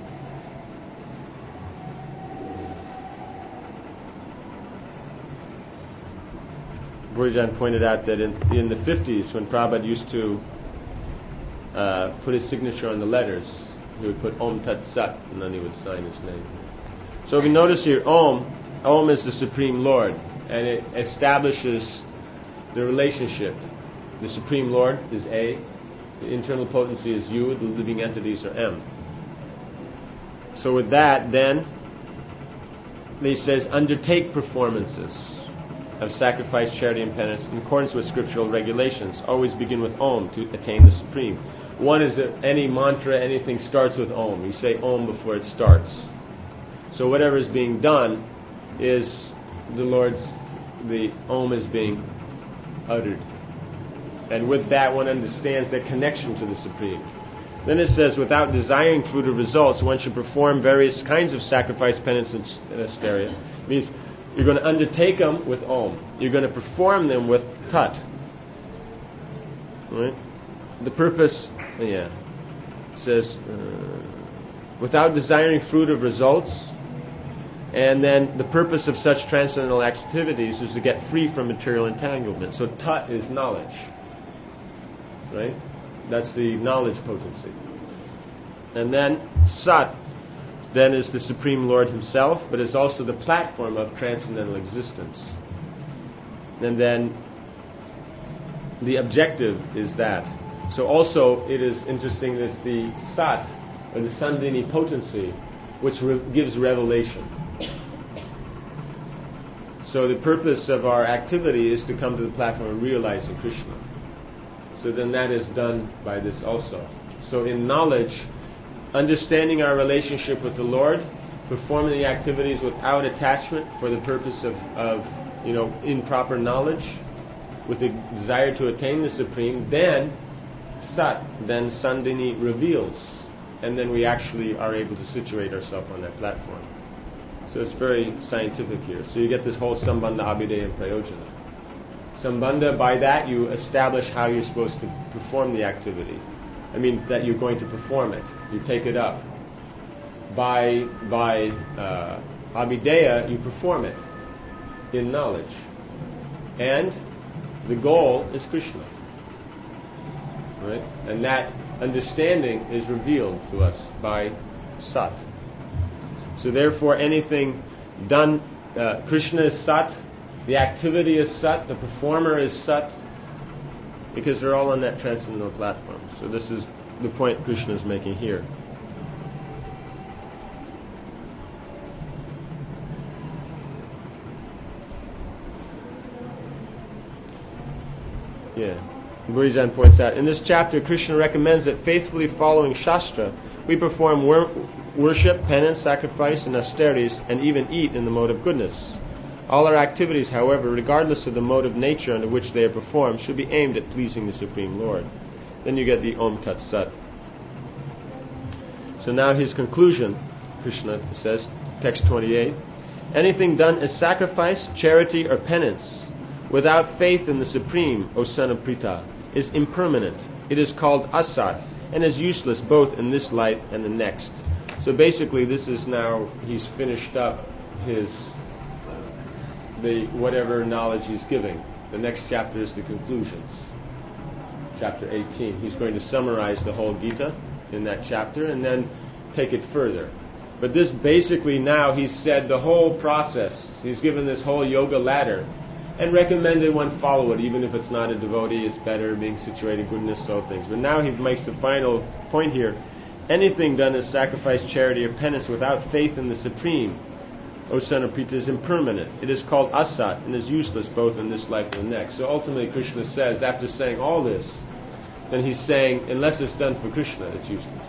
Burijan pointed out that in the 50s, when Prabhupada used to put his signature on the letters, he would put Om Tat Sat, and then he would sign his name. So if you notice here, Om is the Supreme Lord, and it establishes the relationship. The Supreme Lord is A, the internal potency is U, the living entities are M. So with that, then, he says, undertake performances of sacrifice, charity, and penance in accordance with scriptural regulations. Always begin with Om to attain the Supreme. One is that any mantra, anything starts with Om. You say Om before it starts. So whatever is being done is the Om is being uttered. And with that one understands that connection to the Supreme. Then it says, without desiring fruit or results, one should perform various kinds of sacrifice, penance, and asteria. It means you're going to undertake them with Om. You're going to perform them with Tat. Right? The purpose, it says, without desiring fruit of results, and then the purpose of such transcendental activities is to get free from material entanglement. So Tat is knowledge. Right? That's the knowledge potency. And then Sat then is the Supreme Lord Himself, but is also the platform of transcendental existence. And then the objective is that. So also it is interesting that it's the Sat, or the Sandhini potency, which gives revelation. So the purpose of our activity is to come to the platform of realizing Krishna. So then that is done by this also. So in knowledge, understanding our relationship with the Lord, performing the activities without attachment for the purpose of in proper knowledge, with the desire to attain the Supreme, then Sat, then Sandhini reveals, and then we actually are able to situate ourselves on that platform. So it's very scientific here. So you get this whole Sambandha, Abhideya, and Prayojana. Sambandha, by that you establish how you're supposed to perform the activity. I mean, that you're going to perform it. You take it up. By Abhideya, you perform it in knowledge. And the goal is Krishna. Right? And that understanding is revealed to us by Sat. So therefore anything done, Krishna is Sat, the activity is Sat, the performer is Sat, because they're all on that transcendental platform. So this is the point Krishna is making here. Burijan points out, in this chapter Krishna recommends that faithfully following Shastra, we perform worship, penance, sacrifice, and austerities, and even eat in the mode of goodness. All our activities, however, regardless of the mode of nature under which they are performed, should be aimed at pleasing the Supreme Lord. Then you get the Om Tat Sat. So now his conclusion, Krishna says, text 28, anything done as sacrifice, charity, or penance, without faith in the Supreme, O son of Pritha, is impermanent. It is called asat, and is useless both in this life and the next. So basically this is now, he's finished up whatever knowledge he's giving. The next chapter is the conclusions. Chapter 18. He's going to summarize the whole Gita in that chapter and then take it further. But this basically now, he's said the whole process. He's given this whole yoga ladder and recommended one follow it, even if it's not a devotee. It's better being situated, goodness, all things. But now he makes the final point here. Anything done as sacrifice, charity, or penance without faith in the Supreme, O son of Pritha, is impermanent. It is called asat and is useless both in this life and the next. So ultimately Krishna says, after saying all this, then he's saying, unless it's done for Krishna, it's useless.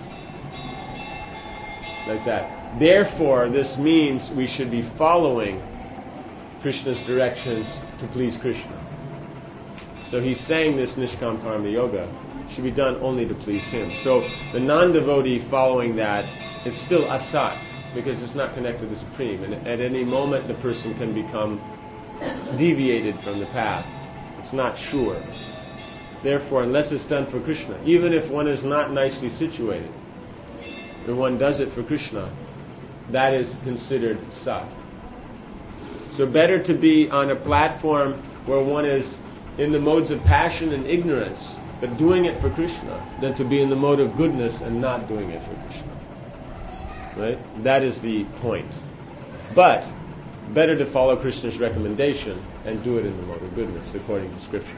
Like that. Therefore, this means we should be following Krishna's directions to please Krishna. So he's saying this Nishkam Karma Yoga should be done only to please him. So the non-devotee following that, it's still asat, because it's not connected to the Supreme. And at any moment the person can become deviated from the path. It's not sure. Therefore, unless it's done for Krishna, even if one is not nicely situated, if one does it for Krishna, that is considered sat. So better to be on a platform where one is in the modes of passion and ignorance, but doing it for Krishna, than to be in the mode of goodness and not doing it for Krishna. Right? That is the point. But better to follow Krishna's recommendation and do it in the mode of goodness, according to Scripture.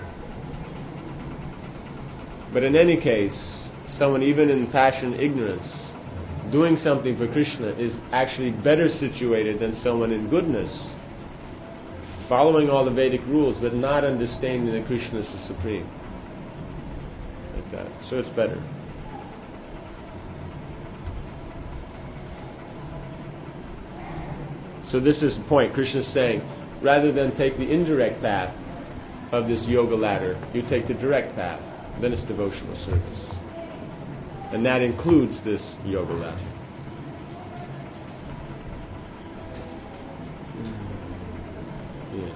But in any case, someone even in passion and ignorance, doing something for Krishna is actually better situated than someone in goodness, following all the Vedic rules, but not understanding that Krishna is the Supreme. Like that. So it's better. So this is the point. Krishna is saying, rather than take the indirect path of this yoga ladder, you take the direct path. Then it's devotional service. And that includes this yoga ladder. Yeah.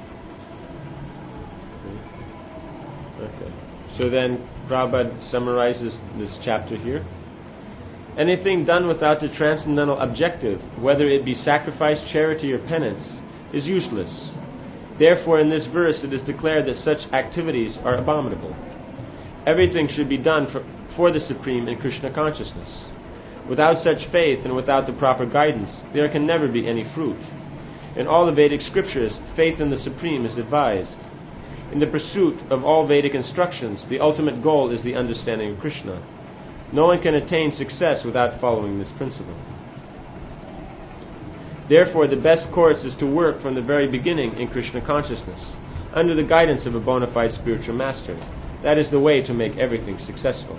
Okay. So then Prabhupada summarizes this chapter here. Anything done without the transcendental objective, whether it be sacrifice, charity, or penance, is useless. Therefore, in this verse it is declared that such activities are abominable. Everything should be done for the Supreme in Krishna consciousness. Without such faith and without the proper guidance, there can never be any fruit. In all the Vedic scriptures, faith in the Supreme is advised. In the pursuit of all Vedic instructions, the ultimate goal is the understanding of Krishna. No one can attain success without following this principle. Therefore, the best course is to work from the very beginning in Krishna consciousness, under the guidance of a bona fide spiritual master. That is the way to make everything successful.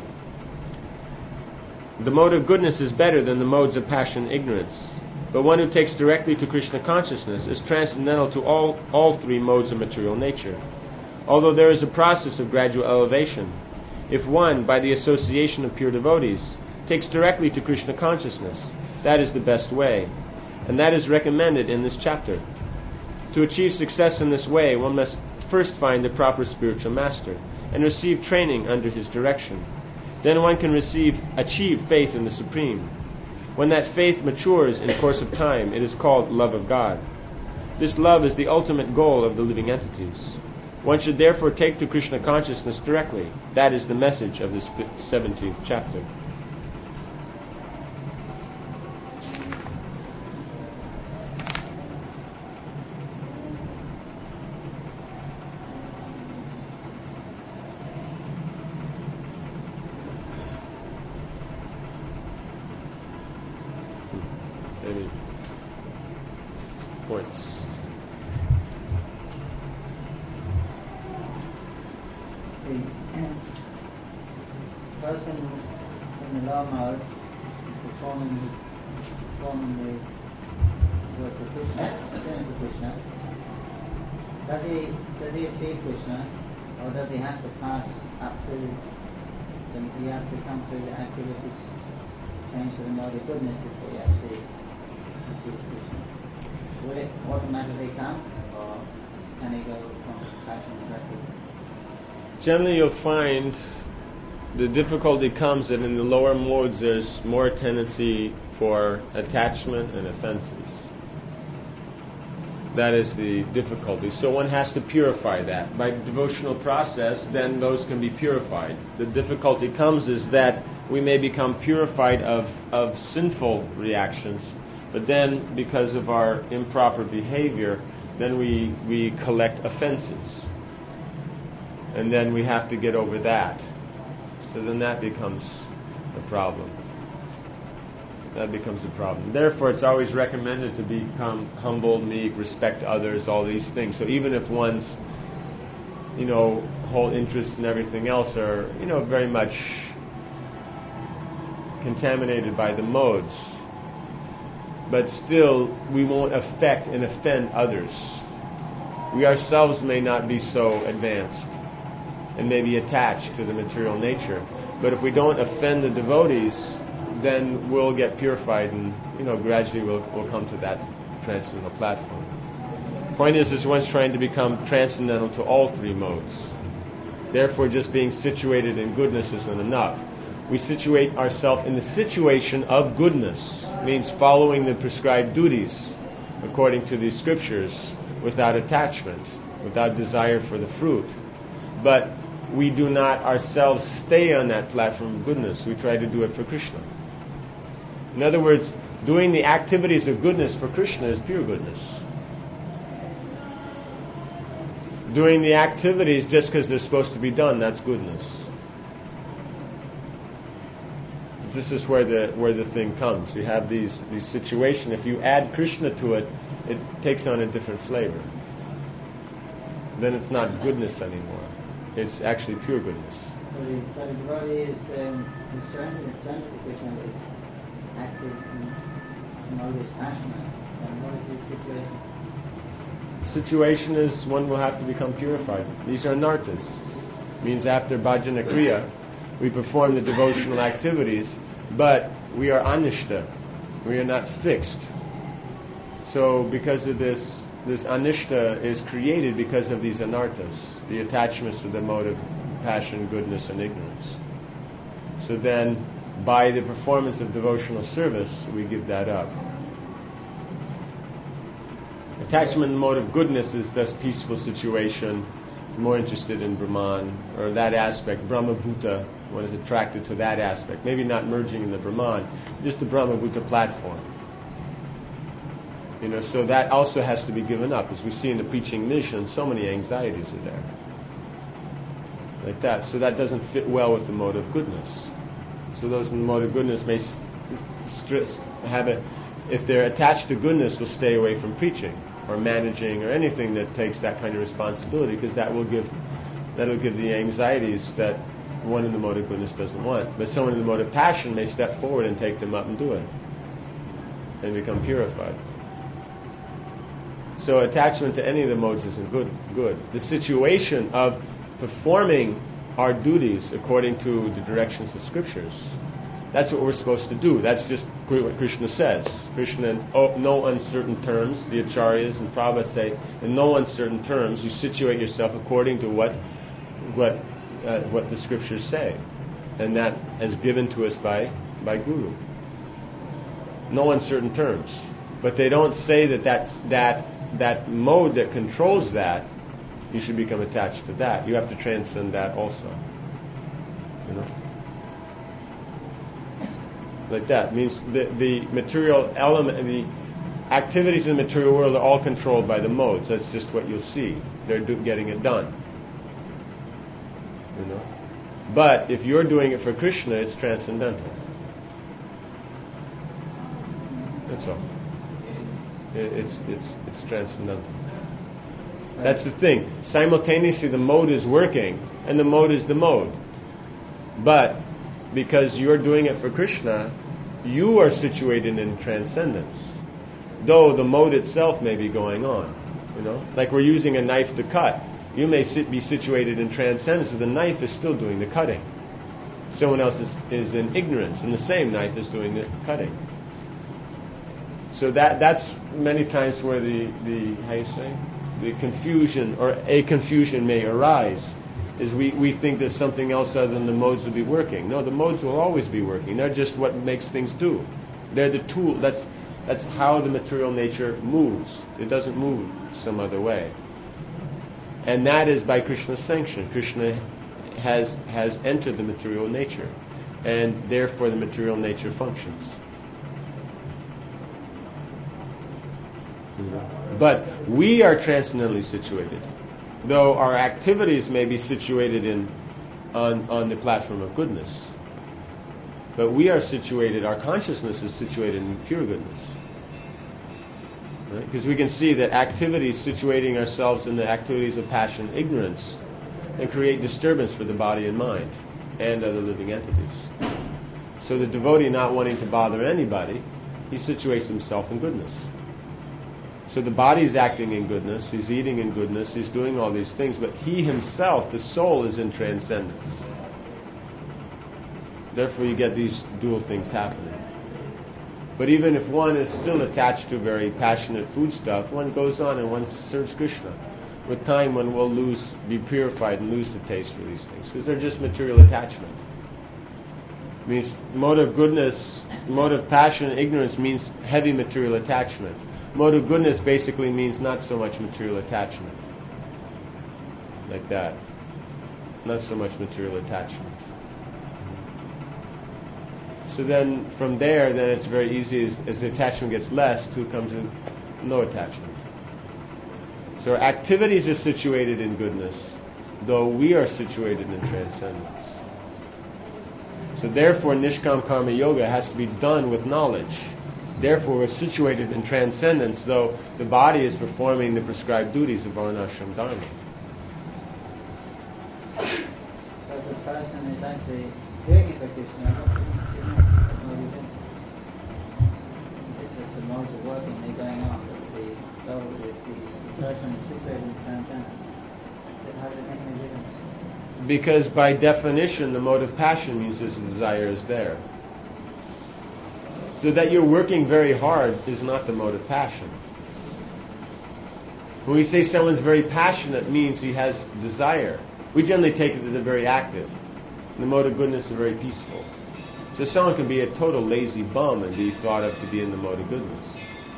The mode of goodness is better than the modes of passion and ignorance, but one who takes directly to Krishna consciousness is transcendental to all three modes of material nature. Although there is a process of gradual elevation, if one, by the association of pure devotees, takes directly to Krishna consciousness, that is the best way, and that is recommended in this chapter. To achieve success in this way, one must first find the proper spiritual master and receive training under his direction. Then one can achieve faith in the Supreme. When that faith matures in course of time, it is called love of God. This love is the ultimate goal of the living entities. One should therefore take to Krishna consciousness directly. That is the message of this 17th chapter. Any points? The person in the low mode performing the work of Krishna, does he achieve Krishna, or does he have to pass up to? He has to come through the activities, change to the mode of goodness before he actually achieves Krishna. Will it automatically come, or can he go from passion directly? Generally, you'll find the difficulty comes that in the lower modes there's more tendency for attachment and offenses. That is the difficulty. So one has to purify that. By devotional process, then those can be purified. The difficulty comes is that we may become purified of sinful reactions, but then because of our improper behavior, then we collect offenses. And then we have to get over that. So then that becomes a problem. That becomes a problem. Therefore, it's always recommended to become humble, meek, respect others, all these things. So even if one's, whole interests and everything else are, very much contaminated by the modes, but still we won't affect and offend others. We ourselves may not be so advanced and may be attached to the material nature, but if we don't offend the devotees, then we'll get purified and gradually we'll come to that transcendental platform. Point is one's trying to become transcendental to all three modes. Therefore, just being situated in goodness isn't enough. We situate ourselves in the situation of goodness, means following the prescribed duties according to these scriptures without attachment, without desire for the fruit. But we do not ourselves stay on that platform of goodness. We try to do it for Krishna. In other words, doing the activities of goodness for Krishna is pure goodness. Doing the activities just because they're supposed to be done, that's goodness. This is where the thing comes. You have these situations. If you add Krishna to it, it takes on a different flavor. Then it's not goodness anymore. It's actually pure goodness. So the devotee is surrendered to Krishna, is active in all his passion, And what is the situation? Situation is one will have to become purified. These are nartas. Means after bhajana kriya, we perform the devotional activities, but we are anishta. We are not fixed. So because of this anishta is created because of these anarthas, the attachments to the mode of passion, goodness, and ignorance. So then, by the performance of devotional service, we give that up. Attachment in the mode of goodness is thus peaceful situation, more interested in Brahman, or that aspect, Brahma-bhuta, one is attracted to that aspect. Maybe not merging in the Brahman, just the Brahma-bhuta platform. So that also has to be given up. As we see in the preaching mission, so many anxieties are there. Like that. So that doesn't fit well with the mode of goodness. So those in the mode of goodness may if they're attached to goodness, will stay away from preaching or managing or anything that takes that kind of responsibility, because that'll give the anxieties that one in the mode of goodness doesn't want. But someone in the mode of passion may step forward and take them up and do it and become purified. So attachment to any of the modes isn't good. The situation of performing our duties according to the directions of scriptures, that's what we're supposed to do. That's just what Krishna says. Krishna, in no uncertain terms, the acharyas and Prabhupada say, in no uncertain terms, you situate yourself according to what the scriptures say, and that is given to us by Guru. No uncertain terms, but they don't say that mode that controls that, you should become attached to that. You have to transcend that also. Like that means the material element, the activities in the material world are all controlled by the modes. That's just what you'll see. They're getting it done. But if you're doing it for Krishna, it's transcendental. That's all. It's transcendental. That's the thing. Simultaneously, the mode is working, and the mode is the mode. But because you're doing it for Krishna, you are situated in transcendence, though the mode itself may be going on. Like we're using a knife to cut. You may be situated in transcendence, but the knife is still doing the cutting. Someone else is in ignorance, and the same knife is doing the cutting. So that's many times where the confusion or a confusion may arise. Is we think that something else other than the modes will be working. No, the modes will always be working. They're just what makes things do. They're the tool. That's how the material nature moves. It doesn't move some other way. And that is by Krishna's sanction. Krishna has entered the material nature, and therefore the material nature functions. But we are transcendently situated, though our activities may be situated on the platform of goodness. But we are situated, our consciousness is situated in pure goodness. Right? Because we can see that activities situating ourselves in the activities of passion, ignorance, and create disturbance for the body and mind and other living entities. So the devotee, not wanting to bother anybody, he situates himself in goodness. So the body's acting in goodness, he's eating in goodness, he's doing all these things, but he himself, the soul, is in transcendence. Therefore you get these dual things happening. But even if one is still attached to very passionate food stuff, one goes on and one serves Krishna. With time one will be purified and lose the taste for these things, because they're just material attachment. It means mode of goodness, mode of passion and ignorance means heavy material attachment. Mode of goodness basically means not so much material attachment. Like that. Not so much material attachment. So then from there, then it's very easy as the attachment gets less to come to no attachment. So our activities are situated in goodness, though we are situated in transcendence. So therefore Nishkam Karma Yoga has to be done with knowledge. Therefore we're situated in transcendence, though the body is performing the prescribed duties of Varnashram Dharma. So the person is actually doing it for Krishna, not This is the modes of working, they're going on, but the soul, the person is situated in transcendence. Then how does it make any difference? Because by definition, the mode of passion means this desire is there. So that you're working very hard is not the mode of passion. When we say someone's very passionate, it means he has desire. We generally take it that they're very active. The mode of goodness is very peaceful. So someone can be a total lazy bum and be thought of to be in the mode of goodness.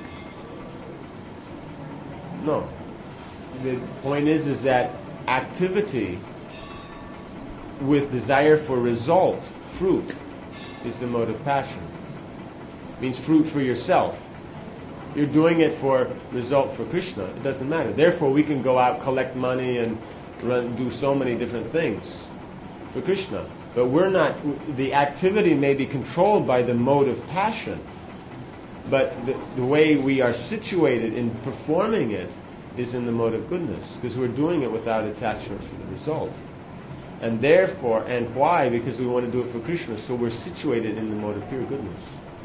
No. The point is that activity with desire for result, fruit, is the mode of passion. It means fruit for yourself. You're doing it for result for Krishna. It doesn't matter. Therefore, we can go out, collect money, and do so many different things for Krishna. But we're not. The activity may be controlled by the mode of passion, but the way we are situated in performing it is in the mode of goodness, because we're doing it without attachment to the result. And therefore, and why? Because we want to do it for Krishna. So we're situated in the mode of pure goodness.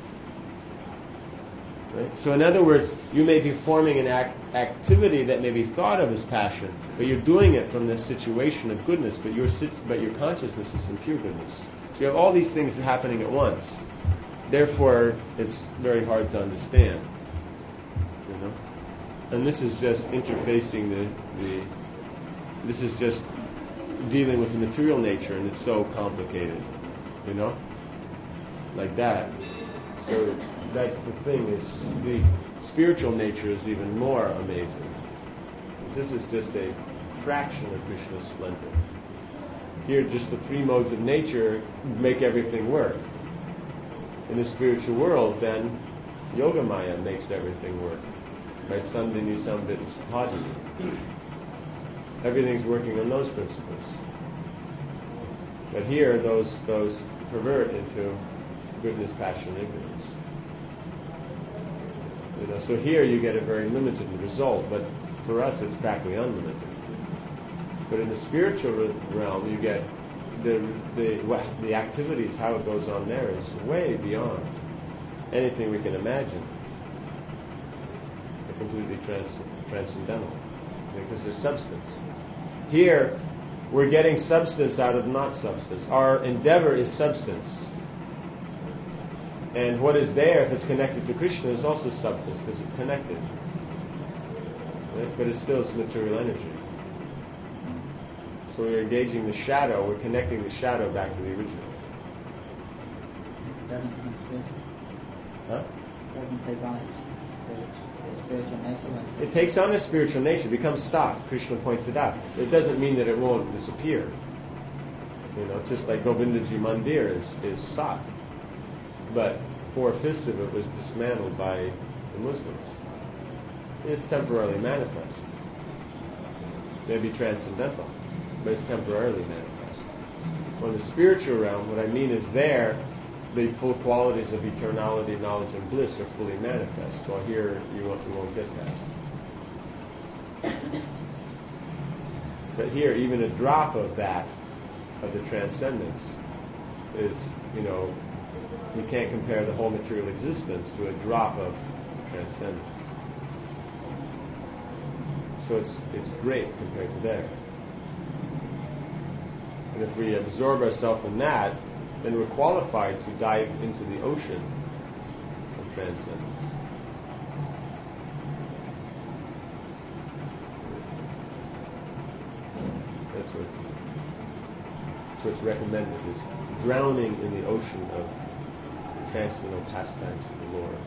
Right? So in other words, you may be performing an activity that may be thought of as passion, but you're doing it from this situation of goodness, but your consciousness is in pure goodness. So you have all these things happening at once. Therefore, it's very hard to understand. You know? And this is just interfacing this is just dealing with the material nature, and it's so complicated. You know? Like that. So that's the thing, is the spiritual nature is even more amazing. This is just a fraction of Krishna's splendor. Here, just the three modes of nature make everything work. In the spiritual world, then, Yogamaya makes everything work. By Sandhini, Samvit, and Samadhi. Everything's working on those principles. But here, those pervert into goodness, passion, and ignorance. You know, so here you get a very limited result, but for us it's practically unlimited. But in the spiritual realm, you get the activities, how it goes on there is way beyond anything we can imagine. They're completely transcendental, because there's substance. Here, we're getting substance out of not substance. Our endeavor is substance. And what is there, if it's connected to Krishna, is also substance, because it's connected. Right? But it still is material energy. So we're engaging the shadow, we're connecting the shadow back to the original. It doesn't become spiritual. Huh? It doesn't take on its spiritual nature. It takes on a spiritual nature, it becomes sat. Krishna points it out. It doesn't mean that it won't disappear. You know, just like Govindaji Mandir is sat. But 4/5 of it was dismantled by the Muslims. It is temporarily manifest. Maybe transcendental, but it's temporarily manifest. Well, in the spiritual realm, what I mean is there, the full qualities of eternality, knowledge, and bliss are fully manifest. While here, you won't get that. But here, even a drop of that, of the transcendence, is, you know, you can't compare the whole material existence to a drop of transcendence. So it's great compared to there. And if we absorb ourselves in that, then we're qualified to dive into the ocean of transcendence. That's what's recommended, is drowning in the ocean of transcendental pastimes of the Lord.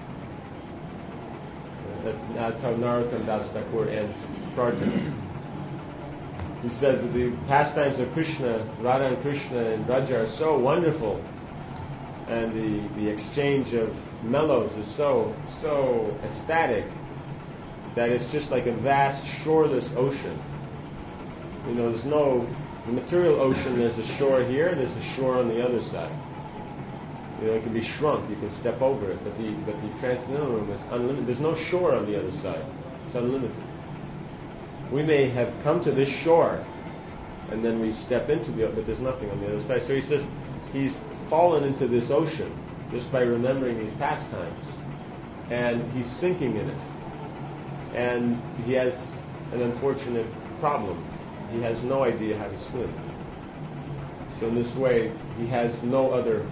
That's how Narottam Das Thakur ends Prarthana. He says that the pastimes of Krishna, Radha and Krishna and Raja, are so wonderful, and the exchange of mellows is so ecstatic, that it's just like a vast shoreless ocean. You know, the material ocean, there's a shore here, there's a shore on the other side. You know, it can be shrunk, you can step over it, but the transcendental room is unlimited. There's no shore on the other side. It's unlimited. We may have come to this shore, and then we step into the other, but there's nothing on the other side. So he says he's fallen into this ocean just by remembering these pastimes. and he's sinking in it. And he has an unfortunate problem. He has no idea how to swim. So in this way, he has no other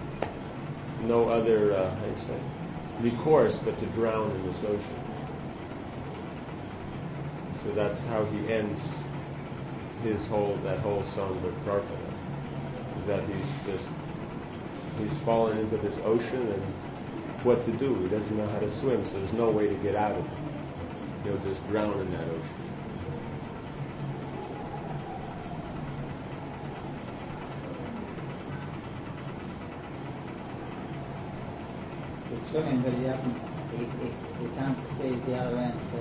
recourse but to drown in this ocean. So that's how he ends that whole songbird Prarthana, is that he's fallen into this ocean, and what to do? He doesn't know how to swim, so there's no way to get out of it. He'll just drown in that ocean. He's swimming, but he can't see the other end. So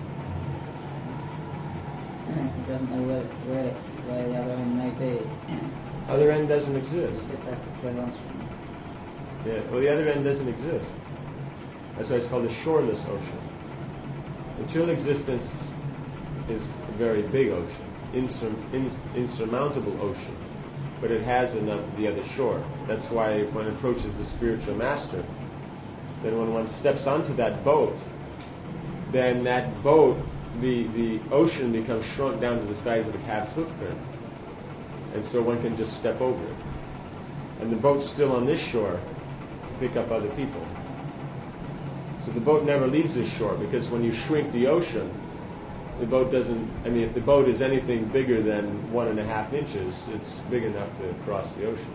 he doesn't know where the other end may be. So Other end doesn't exist. he just has to go on. Yeah, well, the other end doesn't exist. That's why it's called a shoreless ocean. Material existence is a very big ocean, insurmountable ocean, but it has the other shore. That's why one approaches the spiritual master, then when one steps onto that boat, then that boat, the ocean becomes shrunk down to the size of a calf's hoof print, and so one can just step over it. And the boat's still on this shore to pick up other people. So the boat never leaves this shore, because when you shrink the ocean, the boat doesn't, if the boat is anything bigger than 1.5 inches, it's big enough to cross the ocean.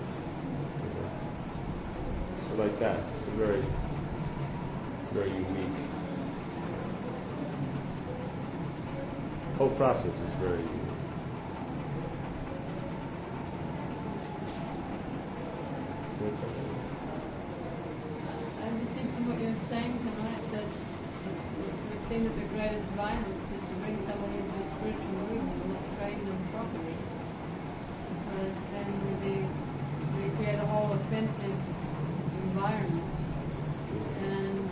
So like that. It's a very, very unique. The whole process is very unique. I understand from what you're saying tonight that it would seem that the greatest violence is to bring somebody into a spiritual movement and not train them properly. Because then we create a whole offensive environment. And,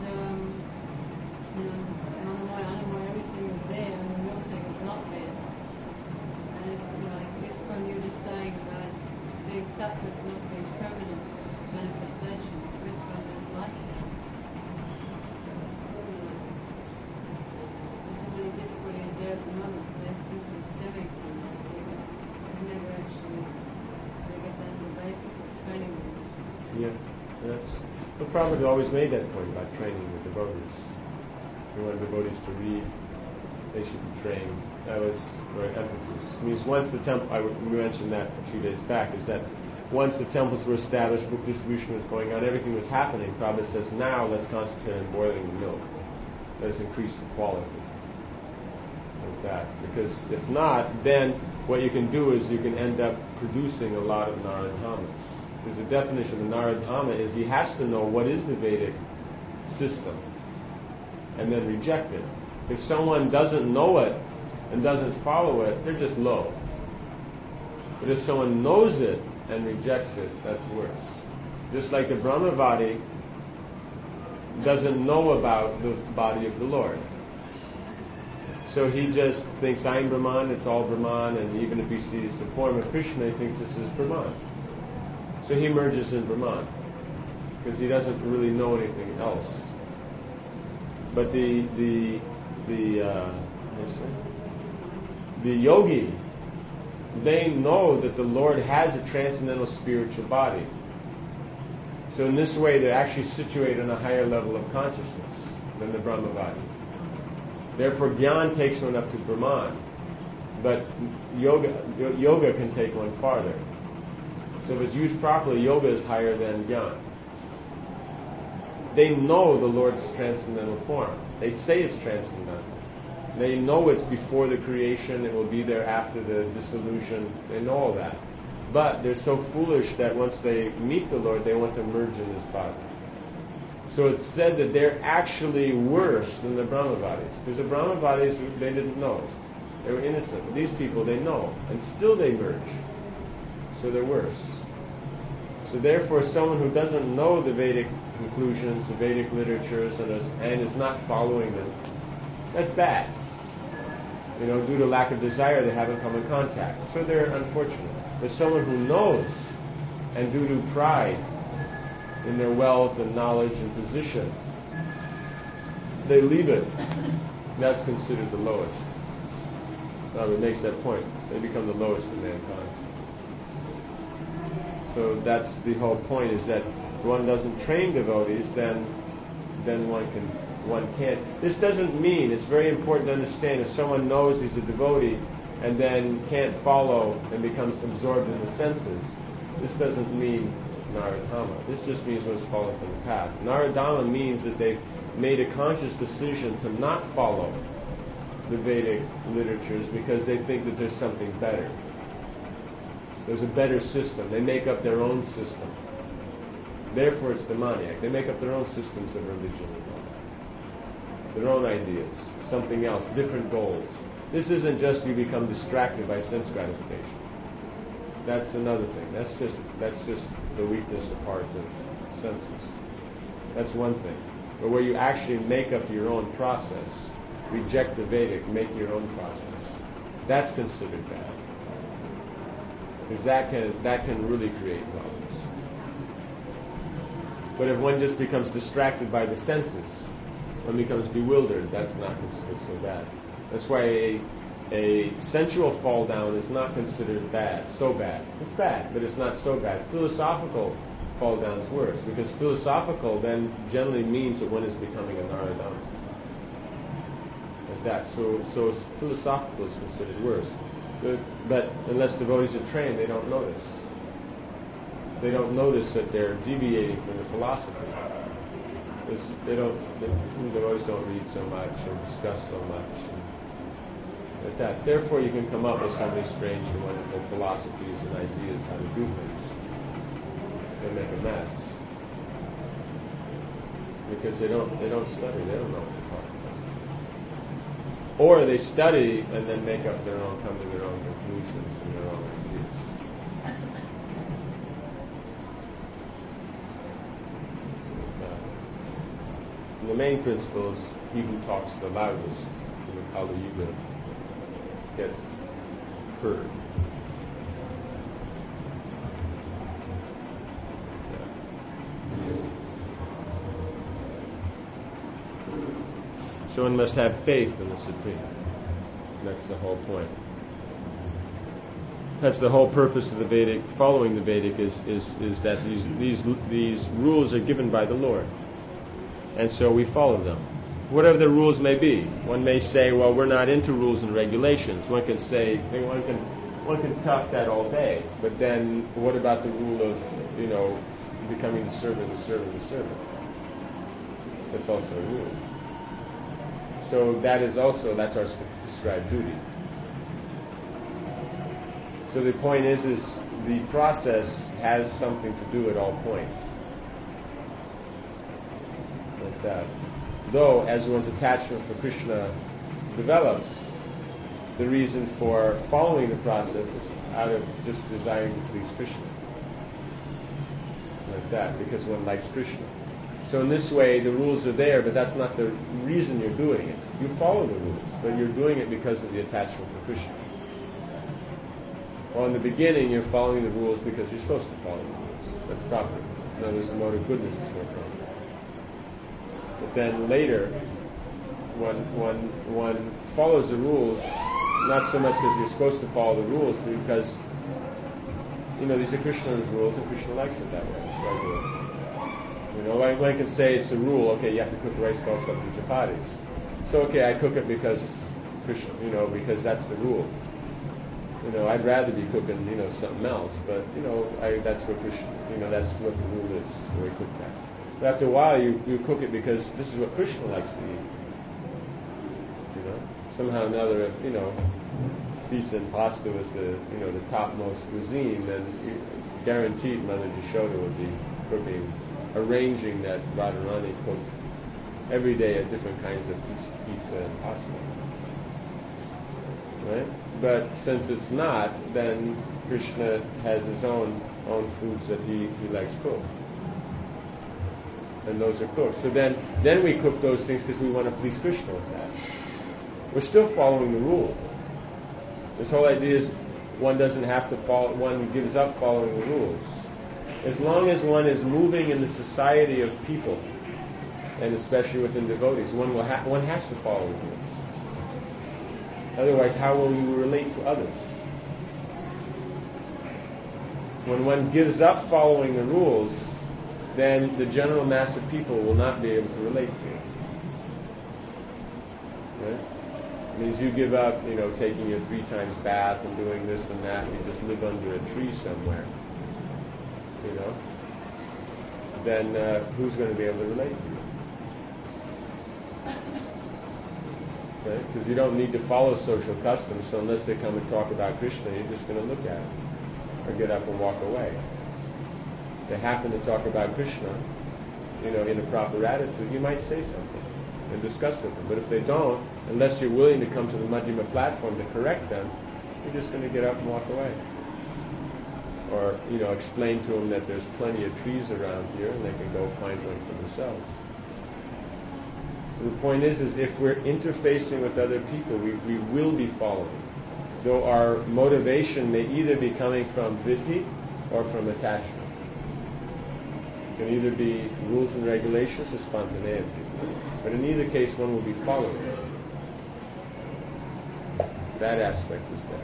and on the way, everything was there and the real thing was not there. And, I guess when you were just saying about being separate, not being permanent manifestations, respond is like that. So, there's so many difficulties there at the moment, they're simply stemming from that. We never actually get down to the basics of training them. Yeah, that's the Prabhupada always made that point about training the devotees. He wanted devotees to read; they should be trained. That was our emphasis. Because once the temple, we mentioned that a few days back, is that once the temples were established, book distribution was going on, everything was happening. Prabhupada says, now let's concentrate on boiling the milk. Let's increase the quality. Like that. Because if not, then what you can do is you can end up producing a lot of Narodhamas. Because the definition of a Narodhama is he has to know what is the Vedic system and then reject it. If someone doesn't know it and doesn't follow it, they're just low. But if someone knows it and rejects it, that's worse. Just like the Brahmavadi doesn't know about the body of the Lord. So he just thinks, I'm Brahman, it's all Brahman, and even if he sees the form of Krishna, he thinks this is Brahman. So he merges in Brahman, because he doesn't really know anything else. But the yogi, they know that the Lord has a transcendental spiritual body. So in this way, they're actually situated on a higher level of consciousness than the Brahmavadi. Therefore, Gyan takes one up to Brahman, but yoga can take one farther. So if it's used properly, yoga is higher than Gyan. They know the Lord's transcendental form. They say it's transcendental. They know it's before the creation, it will be there after the dissolution. They know all that. But they're so foolish that once they meet the Lord, they want to merge in His body. So it's said that they're actually worse than the Brahmavadis. Because the Brahmavadis, they didn't know. They were innocent. But these people, they know. And still they merge. So they're worse. So therefore, someone who doesn't know the Vedic conclusions, the Vedic literatures, and is not following them, that's bad. Due to lack of desire, they haven't come in contact. So they're unfortunate. But someone who knows, and due to pride in their wealth and knowledge and position, they leave it, that's considered the lowest. Now it makes that point. They become the lowest in mankind. So that's the whole point, is that if one doesn't train devotees, then one can't. This doesn't mean, it's very important to understand, if someone knows he's a devotee and then can't follow and becomes absorbed in the senses, this doesn't mean Naradama. This just means one's falling from the path. Naradama means that they've made a conscious decision to not follow the Vedic literatures because they think that there's something better. There's a better system. They make up their own system. Therefore it's demoniac. They make up their own systems of religion, their own ideas, something else, different goals. This isn't just you become distracted by sense gratification. That's another thing. That's just the weakness of heart of senses. That's one thing. But where you actually make up your own process, reject the Vedic, make your own process, that's considered bad. Because that can really create problems. But if one just becomes distracted by the senses, one becomes bewildered, that's not considered so bad. That's why a sensual fall down is not considered bad, so bad. It's bad, but it's not so bad. Philosophical fall down is worse, because philosophical then generally means that one is becoming a Naradama. Like that. So philosophical is considered worse. But unless devotees are trained, they don't notice. They don't notice that they're deviating from the philosophy. The devotees don't read so much or discuss so much. Like that. Therefore, you can come up with so many strange and wonderful philosophies and ideas how to do things. They make a mess because they don't study. They don't know what they're talking about. Or they study and then make up their own, come to their own conclusions and their own ideas. And the main principle is he who talks the loudest in the Kali Yuga gets heard. So one must have faith in the Supreme. That's the whole point. That's the whole purpose of the Vedic. Following the Vedic is that these rules are given by the Lord, and so we follow them, whatever the rules may be. One may say, "Well, we're not into rules and regulations." One can say, one can talk that all day. But then, what about the rule of becoming the servant? That's also a rule. So that's our prescribed duty. So the point is the process has something to do at all points. Like that. Though, as one's attachment for Krishna develops, the reason for following the process is out of just desiring to please Krishna. Like that, because one likes Krishna. So in this way, the rules are there, but that's not the reason you're doing it. You follow the rules, but you're doing it because of the attachment for Krishna. Well, in the beginning, you're following the rules because you're supposed to follow the rules. That's proper. In other words, the mode of goodness is more proper. But then later, one follows the rules, not so much because you're supposed to follow the rules, but because, these are Krishna's rules, and Krishna likes it that way, so I do it. One can say it's a rule. Okay, you have to cook rice called sabji chapatis. So okay, I cook it because Krishna, because that's the rule. I'd rather be cooking, something else, but that's what Krishna, that's what the rule is. So we cook that. But after a while, you cook it because this is what Krishna likes to eat. Somehow or another, if pizza and pasta was the topmost cuisine, then guaranteed Mother Yashoda would be arranging that Radharani cooked every day at different kinds of pizza and pasta. Right? But since it's not, then Krishna has his own foods that he likes cooked. And those are cooked. So then we cook those things because we want to please Krishna with that. We're still following the rule. This whole idea is one doesn't have to follow, one gives up following the rules. As long as one is moving in the society of people, and especially within devotees. One has to follow the rules. Otherwise, how will you relate to others? When one gives up following the rules, then the general mass of people will not be able to relate to you. Right? It means you give up, taking your 3 times bath and doing this and that, and you just live under a tree somewhere. Then who's going to be able to relate to you? Right? Because you don't need to follow social customs, so unless they come and talk about Krishna, you're just going to look at it or get up and walk away. If they happen to talk about Krishna, in a proper attitude, you might say something and discuss with them. But if they don't, unless you're willing to come to the Madhyama platform to correct them, you're just going to get up and walk away. Or, explain to them that there's plenty of trees around here and they can go find one for themselves. So the point is if we're interfacing with other people, we will be following. Though our motivation may either be coming from vidhi or from attachment. It can either be rules and regulations or spontaneity. But in either case, one will be following. That aspect is there.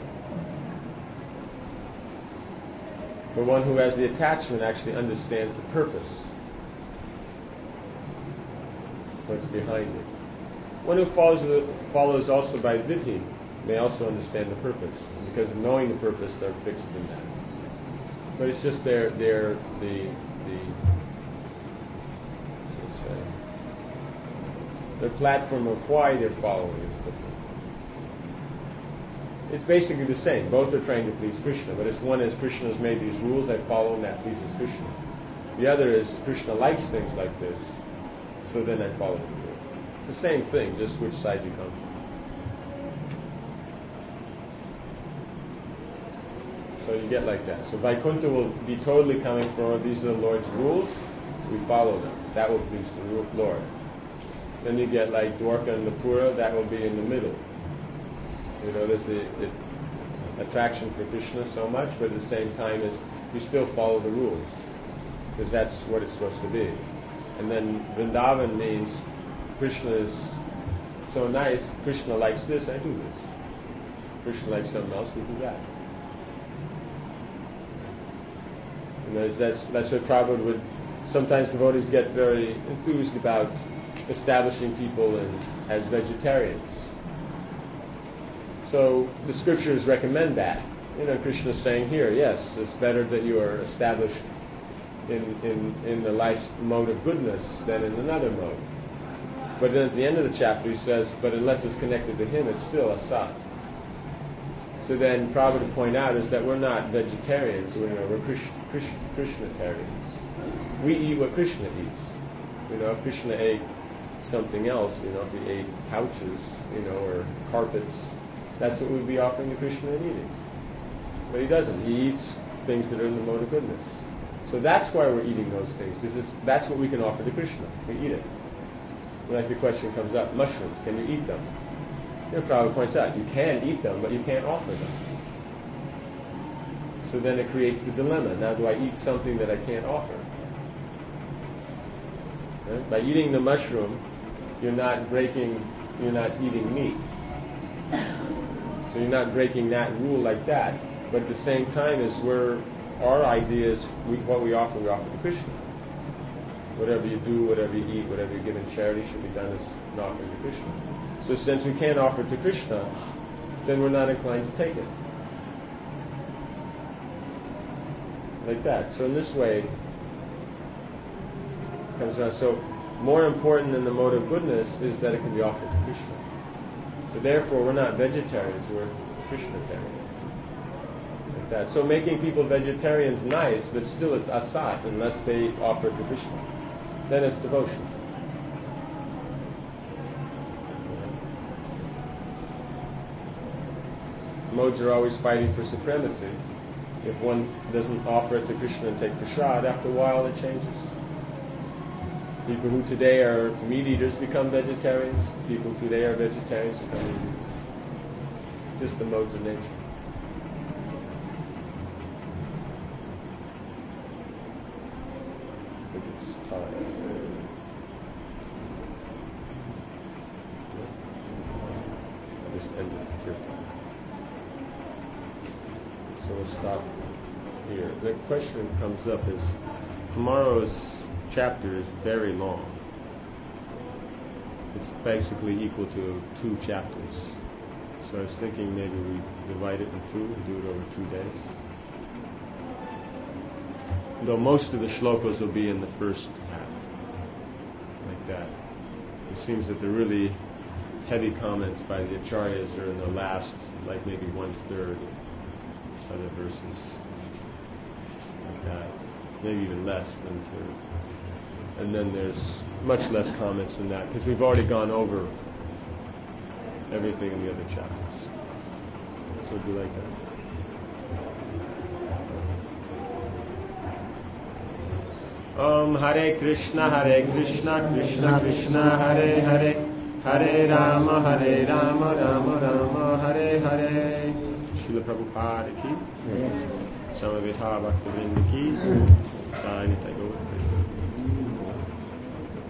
The one who has the attachment actually understands the purpose. What's behind it. One who follows also by vidhi may also understand the purpose. And because of knowing the purpose, they're fixed in that. But it's just the platform of why they're following is different. It's basically the same. Both are trying to please Krishna, but it's one is Krishna has made these rules, I follow, and that pleases Krishna. The other is Krishna likes things like this, so then I follow the rule. It's the same thing, just which side you come from. So you get like that. So Vaikuntha will be totally coming from, these are the Lord's rules, we follow them. That will please the Lord. Then you get like Dwarka and Lapura, that will be in the middle. There's the attraction for Krishna so much, but at the same time you still follow the rules, because that's what it's supposed to be. And then Vrindavan means Krishna is so nice, Krishna likes this, I do this. Krishna likes something else, we do that. And that's what Prabhupada would, sometimes devotees get very enthused about establishing people as vegetarians. So the scriptures recommend that. Krishna is saying here, yes, it's better that you are established in the life mode of goodness than in another mode. But then at the end of the chapter he says, but unless it's connected to him, it's still asat. So then Prabhupada would point out is that we're not vegetarians, we're Krishnatarians. We eat what Krishna eats. If Krishna ate something else, if he ate couches, or carpets, that's what we'd be offering to Krishna and eating. But he doesn't. He eats things that are in the mode of goodness. So that's why we're eating those things. That's what we can offer to Krishna. We eat it. Like the question comes up, mushrooms, can you eat them? Prabhupada points out, you can eat them, but you can't offer them. So then it creates the dilemma. Now do I eat something that I can't offer? Right? By eating the mushroom, you're not eating meat. So you're not breaking that rule like that. But at the same time, our idea is what we offer to Krishna. Whatever you do, whatever you eat, whatever you give in charity should be done as an offering to Krishna. So since we can't offer it to Krishna, then we're not inclined to take it. Like that. So in this way, it comes around. So more important than the mode of goodness is that it can be offered to Krishna. So therefore, we're not vegetarians, we're Krishnatarians. Like that. So making people vegetarians nice, but still it's asat unless they offer it to Krishna. Then it's devotion. Modes are always fighting for supremacy. If one doesn't offer it to Krishna and take prasad, after a while it changes. People who today are meat eaters become vegetarians. People today are vegetarians become meat eaters. Just the modes of nature. I think it's time. end of the kirtan. So we'll stop here. The question that comes up is, tomorrow's chapter is very long. It's basically equal to 2 chapters. So I was thinking maybe we divide it in 2 and do it over 2 days. Though most of the shlokas will be in the first half, like that. It seems that the really heavy comments by the acharyas are in the last, like maybe 1/3 of the verses, like that. Maybe even less than 1/3. And then there's much less comments than that, because we've already gone over everything in the other chapters. So it'd be like that. Hare Krishna, Krishna Krishna, Hare Hare, Hare Rama, Rama Rama, Hare Hare. Srila Prabhupada ki, Samaveta Bhaktivinoda ki, Jai Nitai Gaur.